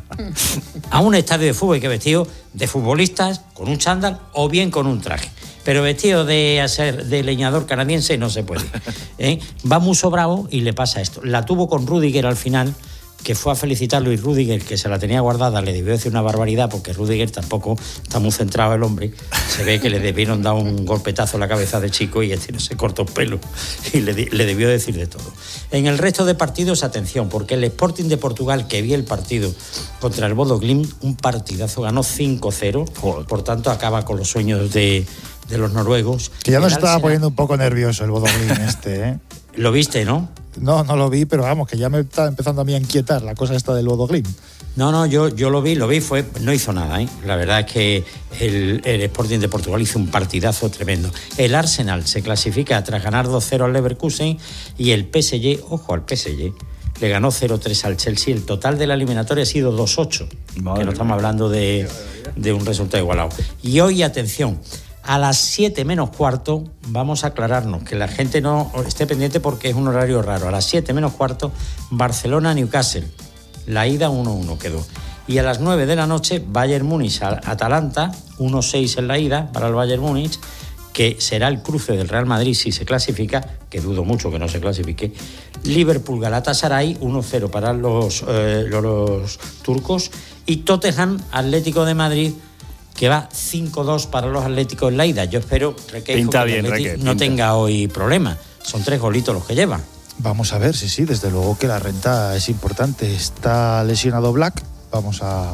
A un estadio de fútbol hay que vestido de futbolistas con un chándal o bien con un traje. Pero vestido de, hacer, de leñador canadiense no se puede. ¿eh? Va muy sobrado y le pasa esto. La tuvo con Rüdiger al final, que fue a felicitarlo, y Rüdiger, que se la tenía guardada, le debió decir una barbaridad, porque Rüdiger tampoco está muy centrado el hombre. Se ve que le debieron dar un golpetazo en la cabeza de chico y este no se cortó el pelo. Y le, le debió decir de todo. En el resto de partidos, atención, porque el Sporting de Portugal, que vi el partido contra el Bodo Glimt, un partidazo, ganó cinco cero. Por tanto, acaba con los sueños de... de los noruegos. Que ya nos estaba Arsenal... poniendo un poco nervioso el Bodo Glimt este, ¿eh? Lo viste, ¿no? No, no lo vi, pero vamos, que ya me está empezando a mí a inquietar la cosa esta del Bodo Glimt. No, no, yo, yo lo vi, lo vi, fue, no hizo nada, ¿eh? La verdad es que el, el Sporting de Portugal hizo un partidazo tremendo. El Arsenal se clasifica tras ganar dos cero al Leverkusen y el P S G, ojo al P S G, le ganó cero tres al Chelsea. El total de la eliminatoria ha sido dos ocho, que no estamos hablando de, de un resultado igualado. Y hoy, atención, a las siete menos cuarto, vamos a aclararnos, que la gente no esté pendiente porque es un horario raro. A las siete menos cuarto, Barcelona-Newcastle. La ida uno uno quedó. Y a las nueve de la noche, Bayern Múnich-Atalanta, uno seis en la ida para el Bayern Múnich, que será el cruce del Real Madrid si se clasifica, que dudo mucho que no se clasifique. Liverpool-Galatasaray, uno cero para los, eh, los, los turcos. Y Tottenham-Atlético de Madrid, que va cinco dos para los Atléticos en la ida. Yo espero que el Atlético no tenga hoy problema. Son tres golitos los que llevan. Vamos a ver, sí, sí, desde luego que la renta es importante. Está lesionado Black, vamos a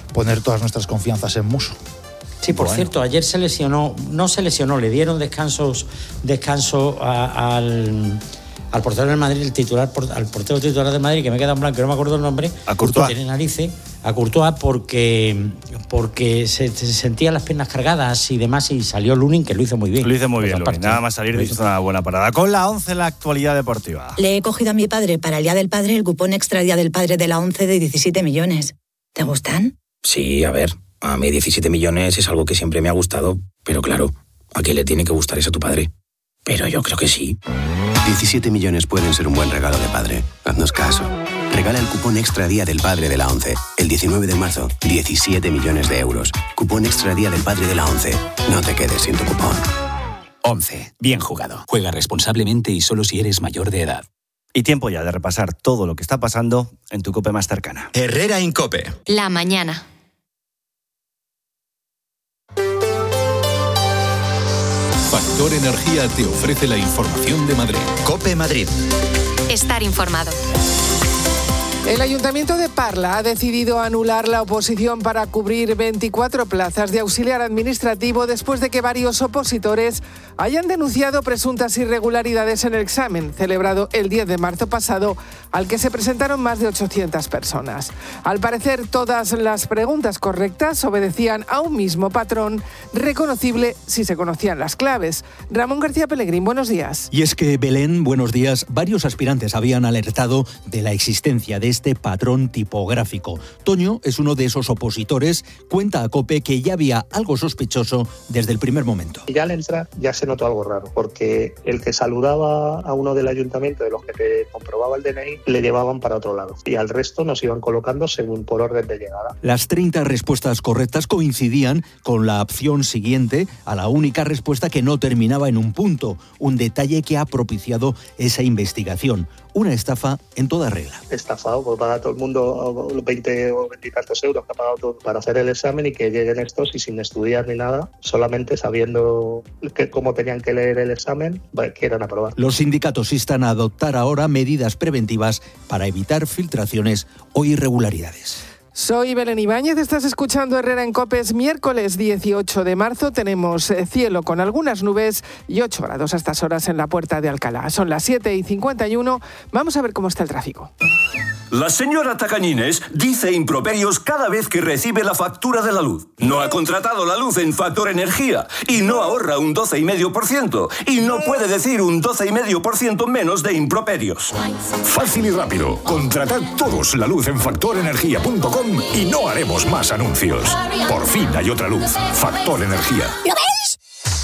poner todas nuestras confianzas en Musso. Sí, por Bueno. cierto, ayer se lesionó, no se lesionó, le dieron descansos, descanso a- al, al portero del Madrid, el titular, por- al portero titular del Madrid, que me queda en blanco, no me acuerdo el nombre. A Courtois. Tiene narices, a Courtois, porque, porque se, se sentía las piernas cargadas y demás, y salió Lunin, que lo hizo muy bien. Lo hizo muy Por bien, otra Lunin. parte. Nada más salir, Lo hizo hizo. una buena parada. Con la once, la actualidad deportiva. Le he cogido a mi padre para el Día del Padre el cupón extra Día del Padre de la once de diecisiete millones. ¿Te gustan? Sí, a ver, a mí diecisiete millones es algo que siempre me ha gustado, pero claro, ¿a quién le tiene que gustar eso a tu padre? Pero yo creo que sí. diecisiete millones pueden ser un buen regalo de padre. Haznos caso. Regala el cupón Extra Día del Padre de la ONCE. El diecinueve de marzo, diecisiete millones de euros. Cupón Extra Día del Padre de la ONCE. No te quedes sin tu cupón. once. Bien jugado. Juega responsablemente y solo si eres mayor de edad. Y tiempo ya de repasar todo lo que está pasando en tu COPE más cercana. Herrera Incope. La mañana. Factor Energía te ofrece la información de Madrid. COPE Madrid. Estar informado. El Ayuntamiento de Parla ha decidido anular la oposición para cubrir veinticuatro plazas de auxiliar administrativo después de que varios opositores hayan denunciado presuntas irregularidades en el examen celebrado el diez de marzo pasado, al que se presentaron más de ochocientas personas. Al parecer, todas las preguntas correctas obedecían a un mismo patrón reconocible si se conocían las claves. Ramón García Pellegrín, buenos días. Y es que, Belén, buenos días, varios aspirantes habían alertado de la existencia de este patrón tipográfico. Toño es uno de esos opositores, cuenta a COPE que ya había algo sospechoso desde el primer momento. Ya al entrar ya se notó algo raro, porque el que saludaba a uno del ayuntamiento, de los que te comprobaba el D N I, le llevaban para otro lado. Y al resto nos iban colocando según por orden de llegada. Las treinta respuestas correctas coincidían con la opción siguiente a la única respuesta que no terminaba en un punto, un detalle que ha propiciado esa investigación. Una estafa en toda regla. Estafado, pues paga todo el mundo veinte o veinte y tantos euros que ha pagado todo para hacer el examen y que lleguen estos y sin estudiar ni nada, solamente sabiendo que, cómo tenían que leer el examen, quieran aprobar. Los sindicatos instan a adoptar ahora medidas preventivas para evitar filtraciones o irregularidades. Soy Belén Ibáñez, estás escuchando Herrera en COPE. Es miércoles dieciocho de marzo, tenemos cielo con algunas nubes y ocho grados a estas horas en la Puerta de Alcalá. Son las siete y cincuenta y uno, vamos a ver cómo está el tráfico. La señora Tacañines dice improperios cada vez que recibe la factura de la luz. No ha contratado la luz en Factor Energía y no ahorra un doce coma cinco por ciento y no puede decir un doce coma cinco por ciento menos de improperios. Fácil y rápido. Contratad todos la luz en factor energía punto com y no haremos más anuncios. Por fin hay otra luz. Factor Energía. ¿Lo veis?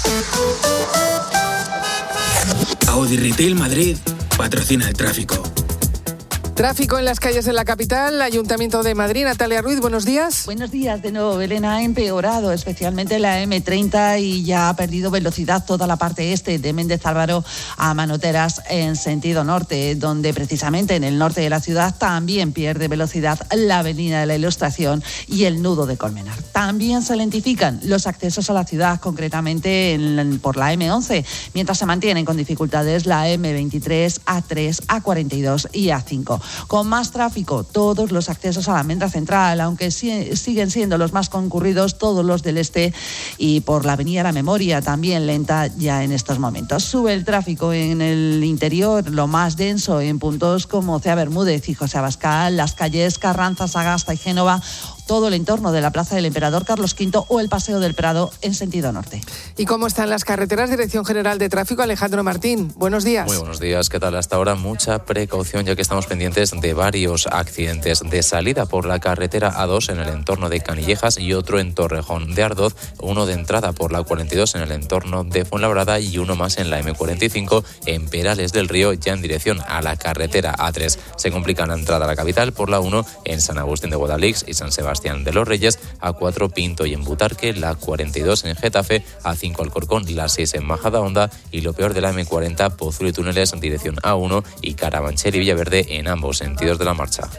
Audi Retail Madrid patrocina el tráfico. Tráfico en las calles de la capital, Ayuntamiento de Madrid. Natalia Ruiz, buenos días. Buenos días de nuevo. Belén, ha empeorado, especialmente la eme treinta, y ya ha perdido velocidad toda la parte este de Méndez Álvaro a Manoteras en sentido norte, donde precisamente en el norte de la ciudad también pierde velocidad la avenida de la Ilustración y el nudo de Colmenar. También se lentifican los accesos a la ciudad, concretamente en, por la eme once, mientras se mantienen con dificultades la eme veintitrés, a tres, a cuarenta y dos y a cinco. Con más tráfico, todos los accesos a la Almendra Central, aunque si, siguen siendo los más concurridos todos los del este, y por la avenida La Memoria, también lenta ya en estos momentos. Sube el tráfico en el interior, lo más denso en puntos como Cea Bermúdez y José Abascal, las calles Carranza, Sagasta y Génova, todo el entorno de la Plaza del Emperador Carlos quinto o el Paseo del Prado en sentido norte. ¿Y cómo están las carreteras? Dirección General de Tráfico, Alejandro Martín. Buenos días. Muy buenos días. ¿Qué tal? Hasta ahora mucha precaución, ya que estamos pendientes de varios accidentes de salida por la carretera A dos en el entorno de Canillejas y otro en Torrejón de Ardoz, uno de entrada por la cuarenta y dos en el entorno de Fuenlabrada y uno más en la eme cuarenta y cinco en Perales del Río, ya en dirección a la carretera A tres. Se complica la entrada a la capital por la uno en San Agustín de Guadalix y San Sebastián de los Reyes, a cuatro Pinto y en Butarque, la cuarenta y dos en Getafe, a cinco Alcorcón, la seis en Majadahonda y lo peor de la eme cuarenta, Pozuelo y Túneles en dirección A uno y Carabanchel y Villaverde en ambos sentidos de la marcha.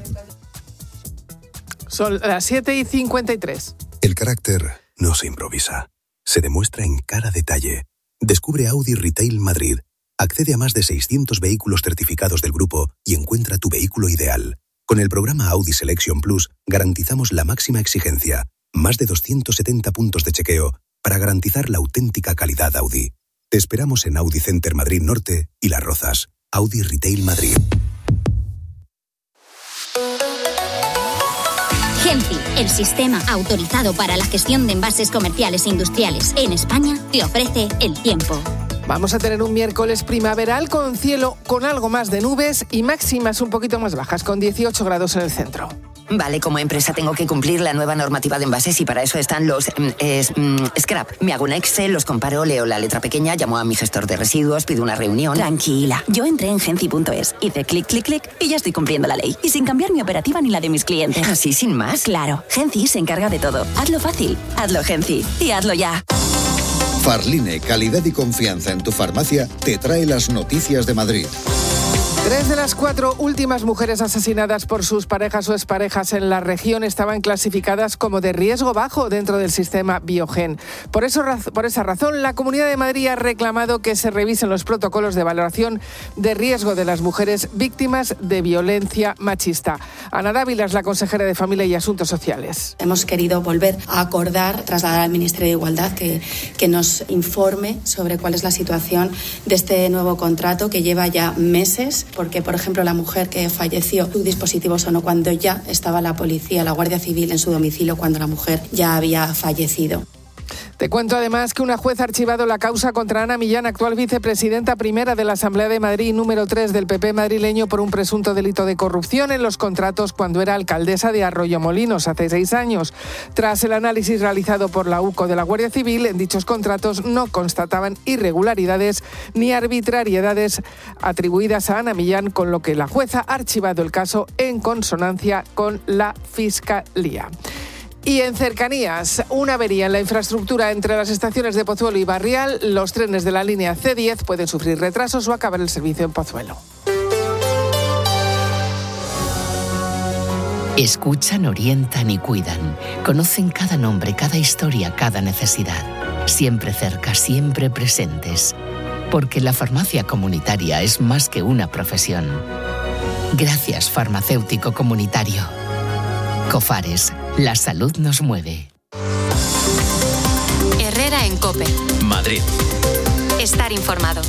Son las siete y cincuenta y tres. El carácter no se improvisa, se demuestra en cada detalle. Descubre Audi Retail Madrid. Accede a más de seiscientos vehículos certificados del grupo y encuentra tu vehículo ideal. Con el programa Audi Selection Plus garantizamos la máxima exigencia, más de doscientos setenta puntos de chequeo para garantizar la auténtica calidad Audi. Te esperamos en Audi Center Madrid Norte y Las Rozas. Audi Retail Madrid. Genci, el sistema autorizado para la gestión de envases comerciales e industriales en España, te ofrece el tiempo. Vamos a tener un miércoles primaveral con cielo con algo más de nubes y máximas un poquito más bajas, con dieciocho grados en el centro. Vale, como empresa tengo que cumplir la nueva normativa de envases y para eso están los eh, es, mm, scrap. Me hago un Excel, los comparo, leo la letra pequeña, llamo a mi gestor de residuos, pido una reunión. Tranquila, yo entré en genci punto es, hice clic, clic, clic y ya estoy cumpliendo la ley. Y sin cambiar mi operativa ni la de mis clientes. ¿Así sin más? Claro, Genci se encarga de todo. Hazlo fácil, hazlo Genci y hazlo ya. Farline, calidad y confianza en tu farmacia, te trae las noticias de Madrid. Tres de las cuatro últimas mujeres asesinadas por sus parejas o exparejas en la región estaban clasificadas como de riesgo bajo dentro del sistema Biogen. Por eso, por esa razón, la Comunidad de Madrid ha reclamado que se revisen los protocolos de valoración de riesgo de las mujeres víctimas de violencia machista. Ana Dávila es la consejera de Familia y Asuntos Sociales. Hemos querido volver a acordar, trasladar al Ministerio de Igualdad que, que nos informe sobre cuál es la situación de este nuevo contrato que lleva ya meses. Porque, por ejemplo, la mujer que falleció, su dispositivo sonó cuando ya estaba la policía, la Guardia Civil en su domicilio, cuando la mujer ya había fallecido. Te cuento además que una juez ha archivado la causa contra Ana Millán, actual vicepresidenta primera de la Asamblea de Madrid y número tres del P P madrileño, por un presunto delito de corrupción en los contratos cuando era alcaldesa de Arroyomolinos hace seis años. Tras el análisis realizado por la U C O de la Guardia Civil, en dichos contratos no constataban irregularidades ni arbitrariedades atribuidas a Ana Millán, con lo que la jueza ha archivado el caso en consonancia con la Fiscalía. Y en cercanías, una avería en la infraestructura entre las estaciones de Pozuelo y Barrial. Los trenes de la línea C diez pueden sufrir retrasos o acabar el servicio en Pozuelo. Escuchan, orientan y cuidan. Conocen cada nombre, cada historia, cada necesidad. Siempre cerca, siempre presentes. Porque la farmacia comunitaria es más que una profesión. Gracias, farmacéutico comunitario. Cofares, la salud nos mueve. Herrera en COPE. Madrid. Estar informado.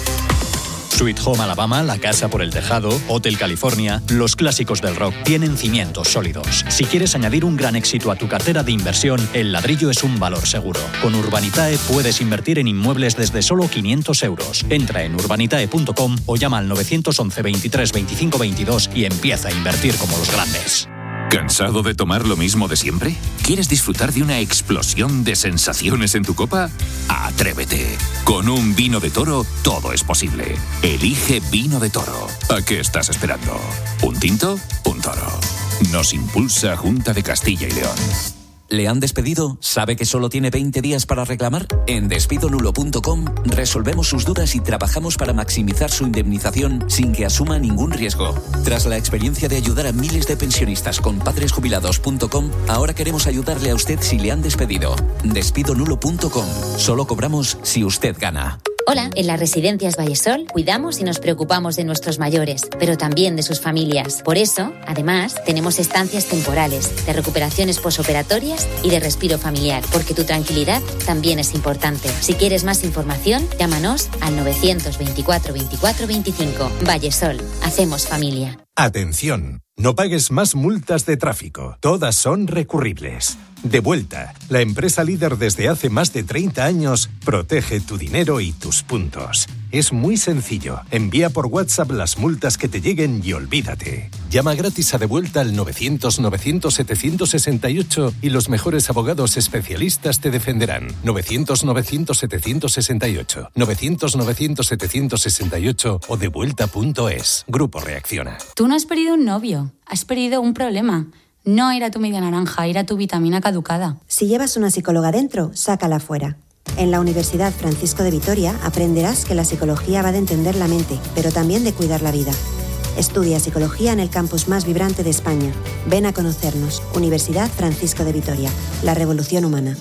Sweet Home Alabama, La Casa por el Tejado, Hotel California, los clásicos del rock tienen cimientos sólidos. Si quieres añadir un gran éxito a tu cartera de inversión, el ladrillo es un valor seguro. Con Urbanitae puedes invertir en inmuebles desde solo quinientos euros. Entra en urbanitae punto com o llama al nueve once veintitrés veinticinco veintidós y empieza a invertir como los grandes. ¿Cansado de tomar lo mismo de siempre? ¿Quieres disfrutar de una explosión de sensaciones en tu copa? ¡Atrévete! Con un vino de Toro todo es posible. Elige Vino de Toro. ¿A qué estás esperando? ¿Un tinto? Un toro. Nos impulsa Junta de Castilla y León. ¿Le han despedido? ¿Sabe que solo tiene veinte días para reclamar? En despido nulo punto com resolvemos sus dudas y trabajamos para maximizar su indemnización sin que asuma ningún riesgo. Tras la experiencia de ayudar a miles de pensionistas con padres jubilados punto com, ahora queremos ayudarle a usted si le han despedido. despido nulo punto com. Solo cobramos si usted gana. Hola, en las Residencias Vallesol cuidamos y nos preocupamos de nuestros mayores, pero también de sus familias. Por eso, además, tenemos estancias temporales, de recuperaciones posoperatorias y de respiro familiar, porque tu tranquilidad también es importante. Si quieres más información, llámanos al novecientos veinticuatro veinticuatro veinticinco. Vallesol, hacemos familia. Atención, no pagues más multas de tráfico, todas son recurribles. Devuelta, la empresa líder desde hace más de treinta años, protege tu dinero y tus puntos. Es muy sencillo, envía por WhatsApp las multas que te lleguen y olvídate. Llama gratis a Devuelta al novecientos novecientos setecientos sesenta y ocho y los mejores abogados especialistas te defenderán. novecientos novecientos setecientos sesenta y ocho, novecientos novecientos setecientos sesenta y ocho o devuelta punto es. Grupo Reacciona. Tú no has perdido un novio, has perdido un problema. No era tu media naranja, era tu vitamina caducada. Si llevas una psicóloga dentro, sácala fuera. En la Universidad Francisco de Vitoria aprenderás que la psicología va de entender la mente, pero también de cuidar la vida. Estudia psicología en el campus más vibrante de España. Ven a conocernos. Universidad Francisco de Vitoria. La revolución humana.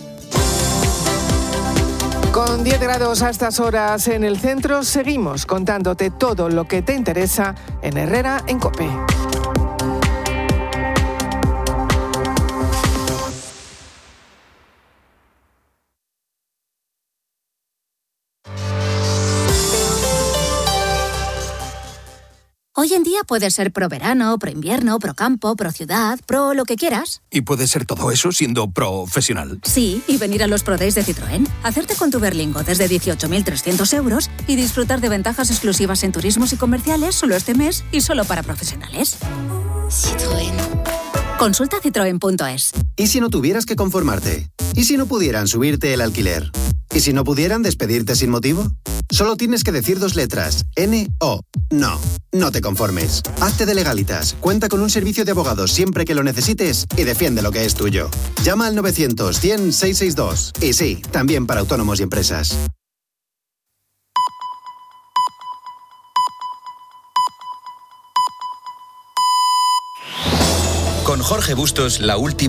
Con diez grados a estas horas en el centro, seguimos contándote todo lo que te interesa en Herrera en COPE. Hoy en día puedes ser pro verano, pro invierno, pro campo, pro ciudad, pro lo que quieras. ¿Y puede ser todo eso siendo profesional? Sí, y venir a los Pro Days de Citroën, hacerte con tu Berlingo desde dieciocho mil trescientos euros y disfrutar de ventajas exclusivas en turismos y comerciales solo este mes y solo para profesionales. Citroën. Consulta citroen punto es. ¿Y si no tuvieras que conformarte? ¿Y si no pudieran subirte el alquiler? ¿Y si no pudieran despedirte sin motivo? Solo tienes que decir dos letras, N O. No, no te conformes. Hazte de Legalitas, cuenta con un servicio de abogados siempre que lo necesites y defiende lo que es tuyo. Llama al novecientos, cien, seiscientos sesenta y dos. Y sí, también para autónomos y empresas. Con Jorge Bustos, la última